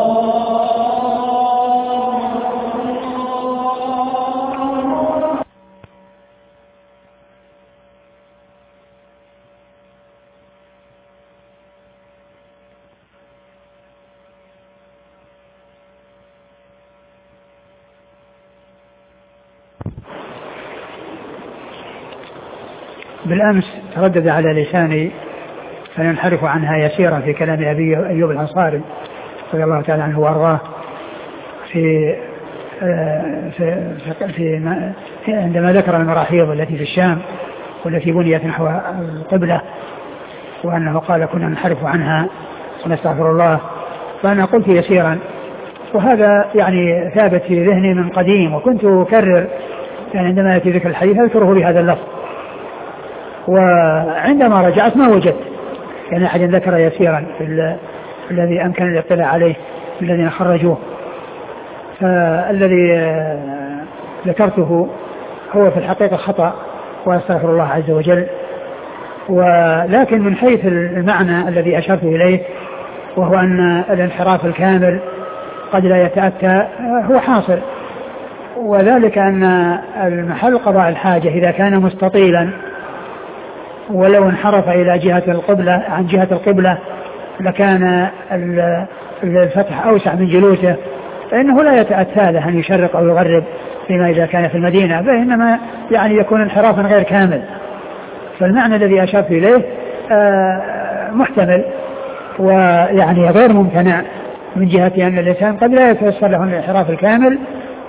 بالأمس تردد على لساني فينحرف عنها يسيرا في كلام أبي أيوب الأنصاري رضي الله تعالى عنه وأرضاه عندما ذكر المراحيض التي في الشام والتي بنيت نحو القبلة، وأنه قال كنا ننحرف عنها ونستغفر الله. فأنا قلت يسيرا، وهذا يعني ثابت في ذهني من قديم، وكنت أكرر يعني عندما يأتي ذكر الحديث أذكره بهذا اللفظ. وعندما رجعت ما وجدت يعني أحد ذكر يسيرا في الذي أمكن الاطلاع عليه من الذين خرجوه. فالذي ذكرته هو في الحقيقة خطأ وأستغفر الله عز وجل. ولكن من حيث المعنى الذي أشرت إليه، وهو أن الانحراف الكامل قد لا يتأتى، هو حاصل، وذلك أن المحل قضاء الحاجة إذا كان مستطيلا ولو انحرف إلى جهة القبلة عن جهة القبلة لكان الفتح أوسع من جلوسه، فإنه لا يتأتى له أن يشرق أو يغرب فيما إذا كان في المدينة، فإنما يعني يكون انحرافا غير كامل. فالمعنى الذي أشرت إليه محتمل ويعني غير ممتنع من جهة أن الإنسان قد لا يتيسر له الانحراف الكامل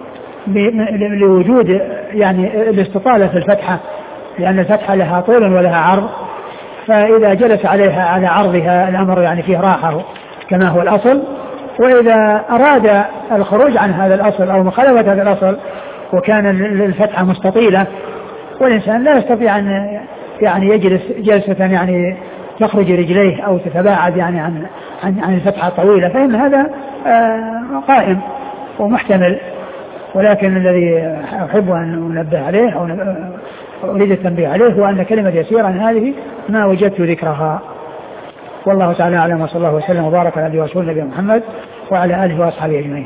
لوجود يعني الاستطالة في الفتحة، لأن الفتحة لها طول ولها عرض، فإذا جلس عليها على عرضها الأمر يعني فيه راحة كما هو الأصل. وإذا أراد الخروج عن هذا الأصل أو مخالفة هذا الأصل وكان الفتحة مستطيلة والإنسان لا يستطيع أن يعني يجلس جلسة يعني تخرج رجليه أو تتباعد يعني عن الفتحة الطويلة، فإن هذا قائم ومحتمل. ولكن الذي أحب أن أنبه عليه أو أريد التنبيه عليه هو أن كلمة يسيرا هذه ما وجدت ذكرها. والله تعالى أعلم، وصلى الله وسلم وبارك على رسول نبي محمد وعلى آله وأصحابه أجمعين.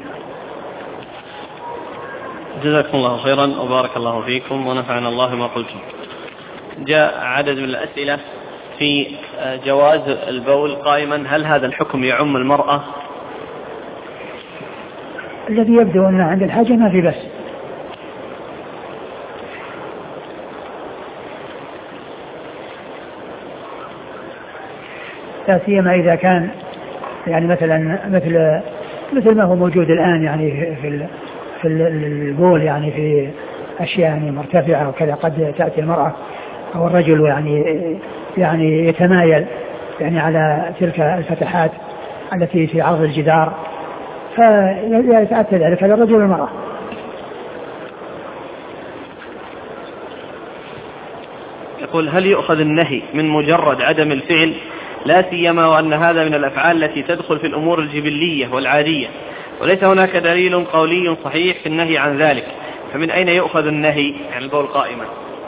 جزاكم الله خيرا وبارك الله فيكم ونفعنا الله ما قلتم. جاء عدد من الأسئلة في جواز البول قائما، هل هذا الحكم يعم المرأة؟ الذي يبدو أن عند الحاجة ما في بس، لا سيما إذا كان يعني مثلا مثل ما هو موجود الآن يعني في البول يعني في أشياء يعني مرتفعة وكذا، قد تأتي المرأة أو الرجل يعني يتمايل يعني على تلك الفتحات التي في عرض الجدار، فيتأتى ذلك على الرجل والمرأة. يقول هل يؤخذ النهي من مجرد عدم الفعل، لا سيما وأن هذا من الأفعال التي تدخل في الأمور الجبلية والعادية، وليس هناك دليل قولي صحيح في النهي عن ذلك، فمن أين يؤخذ النهي عن البول قائما؟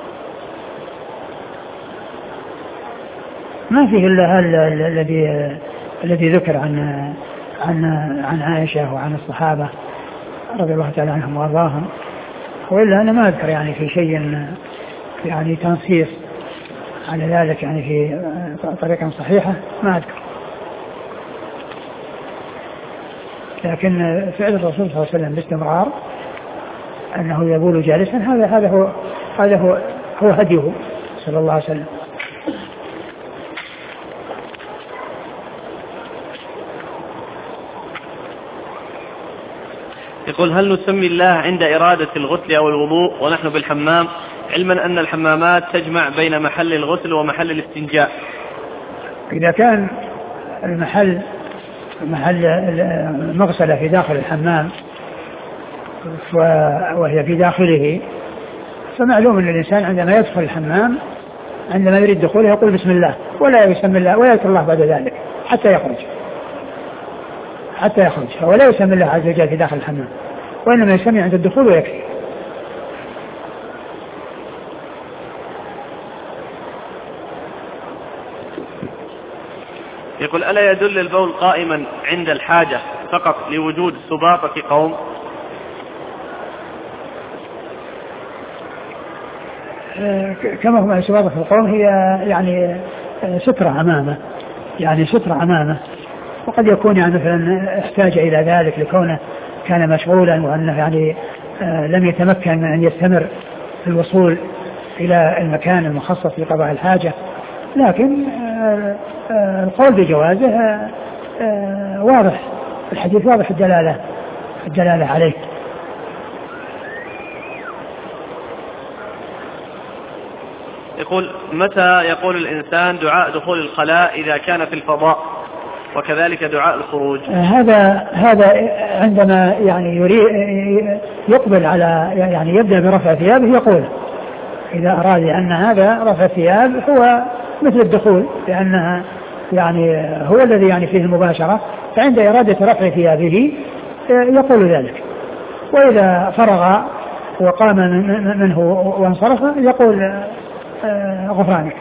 ما فيه إلا الذي ذكر عن عائشة وعن الصحابة رضي الله تعالى عنهم وارضاهم، وإلا أنا ما أذكر يعني في شيء يعني تنصيص على ذلك يعني في طريقة صحيحة ما أذكر. لكن فعل الرسول صلى الله عليه وسلم باستمرار أنه يبول جالسا، هذا هو هديه صلى الله عليه وسلم. يقول هل نسمي الله عند إرادة الغسل أو الوضوء ونحن بالحمام، علما أن الحمامات تجمع بين محل الغسل ومحل الاستنجاء؟ إذا كان محل المغسلة في داخل الحمام وهي في داخله، فمعلوم أن الإنسان عندما يدخل الحمام عندما يريد دخوله يقول بسم الله ولا يسمي الله ولا يذكر الله بعد ذلك حتى يخرج، ولا يسمي الله عز وجل في داخل الحمام، وإنما يسمي عند الدخول ويكفي. يقول ألا يدل البول قائما عند الحاجة فقط لوجود سباطة قوم؟ كما هو سباطة القوم هي يعني سترة أمامه، وقد يكون يعني مثلا احتاج إلى ذلك لكونه كان مشغولا وأنه يعني لم يتمكن من أن يستمر في الوصول إلى المكان المخصص لقضاء الحاجة، لكن القول بجوازه واضح، الحديث واضح الدلالة عليه. يقول متى يقول الإنسان دعاء دخول الخلاء إذا كان في الفضاء، وكذلك دعاء الخروج؟ هذا عندما يعني يريد يقبل على يعني يبدأ برفع ثيابه يقول إذا أراد أن هذا رفع ثياب هو مثل الدخول، لأنها يعني هو الذي يعني فيه المباشرة، فعند إرادة رفع ثيابه يقول ذلك، وإذا فرغ وقام منه وانصرف يقول غفرانك.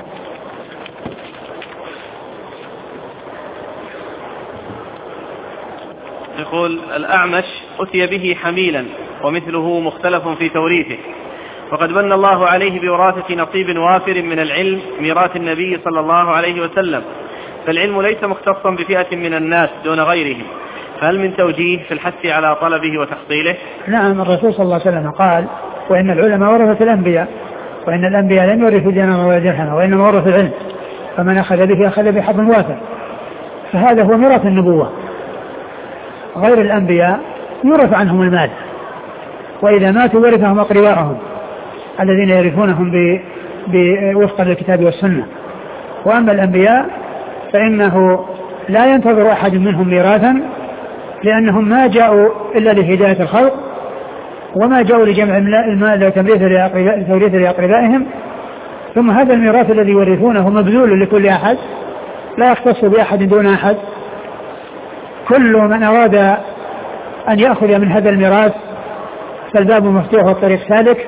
يقول الأعمش أتي به حميلا ومثله مختلف في توريثه، وقد من الله عليه بوراثة نصيب وافر من العلم ميراث النبي صلى الله عليه وسلم، فالعلم ليس مختصا بفئة من الناس دون غيرهم، فهل من توجيه في الحث على طلبه وتحصيله؟ نعم، الرسول صلى الله عليه وسلم قال وإن العلماء ورثة الأنبياء، وإن الأنبياء لم يورثوا دينارا ولا درهما، وإنما ورثوا العلم، فمن أخذ به أخذ بحظ وافر، فهذا هو ميراث النبوة. غير الأنبياء يورث عنهم المال، وإذا ماتوا ورثهم أقرباءهم الذين يرثونهم بوفق الكتاب والسنة. وأما الأنبياء فإنه لا ينتظر أحد منهم ميراثا، لأنهم ما جاءوا إلا لهداية الخلق، وما جاءوا لجمع المال وتوريث لأقربائهم، ثم هذا الميراث الذي يورثونه مبذول لكل أحد لا يختص بأحد دون أحد. كل من أراد أن يأخذ من هذا الميراث فالباب مفتوح والطريق سالك،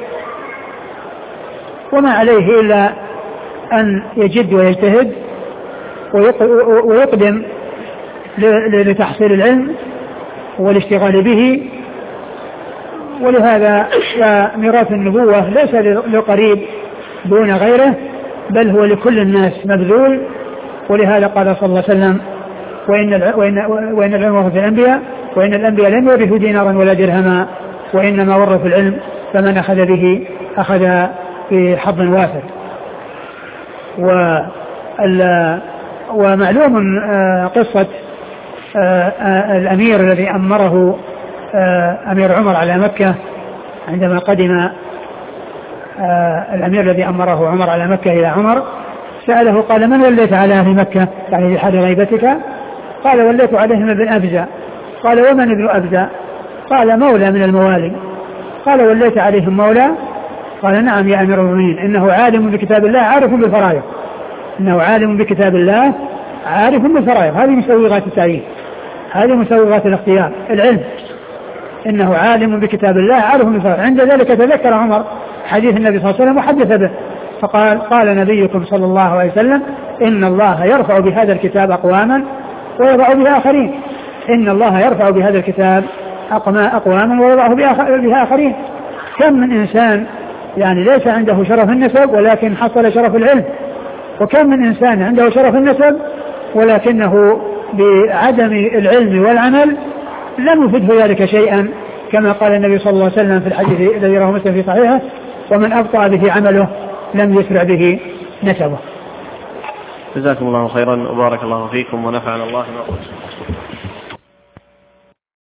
وما عليه إلا أن يجد ويجتهد ويقدم لتحصيل العلم والاشتغال به. ولهذا ميراث النبوة ليس لقريب دون غيره، بل هو لكل الناس مبذول. ولهذا قال صلى الله عليه وسلم وإن العلم ورث الأنبياء، وإن الأنبياء لم يورثوا دينارا ولا درهما، وإنما ورثوا العلم، فمن أخذ به أخذ بحظ وافر. ومعلوم قصة الأمير الذي أمره أمير عمر على مكة، عندما قدم الأمير الذي أمره عمر على مكة إلى عمر سأله قال من وليت على أهل مكة يعني لحال غيبتك؟ قال وليت عليهم ابن أبزة. قال ومن ابن أبزة؟ قال مولى من الموالي. قال وليت عليهم مولى؟ قال نعم يا أمير المؤمنين إنه عالم بكتاب الله عارف بالفرائض. إنه عالم بكتاب الله عارف بالفرائض. هذه مسوغات التعيين، هذه مسوغات الاختيار العلم. إنه عالم بكتاب الله عارف بالفرائض. عند ذلك تذكر عمر حديث النبي صلى الله عليه وسلم وحدث به فقال قال نبيكم صلى الله عليه وسلم إن الله يرفع بهذا الكتاب أقواما ويضع به آخرين. إن الله يرفع بهذا الكتاب أقواما ويضع به آخرين. كم من إنسان يعني ليس عنده شرف النسب ولكن حصل شرف العلم، وكم من إنسان عنده شرف النسب ولكنه بعدم العلم والعمل لم يفده ذلك شيئا، كما قال النبي صلى الله عليه وسلم في الحديث الذي رواه مسلم في صحيحه ومن أبطأ به عمله لم يسرع به نسبه. جزاكم الله خيرا وبارك الله فيكم ونفعنا الله ما قلت.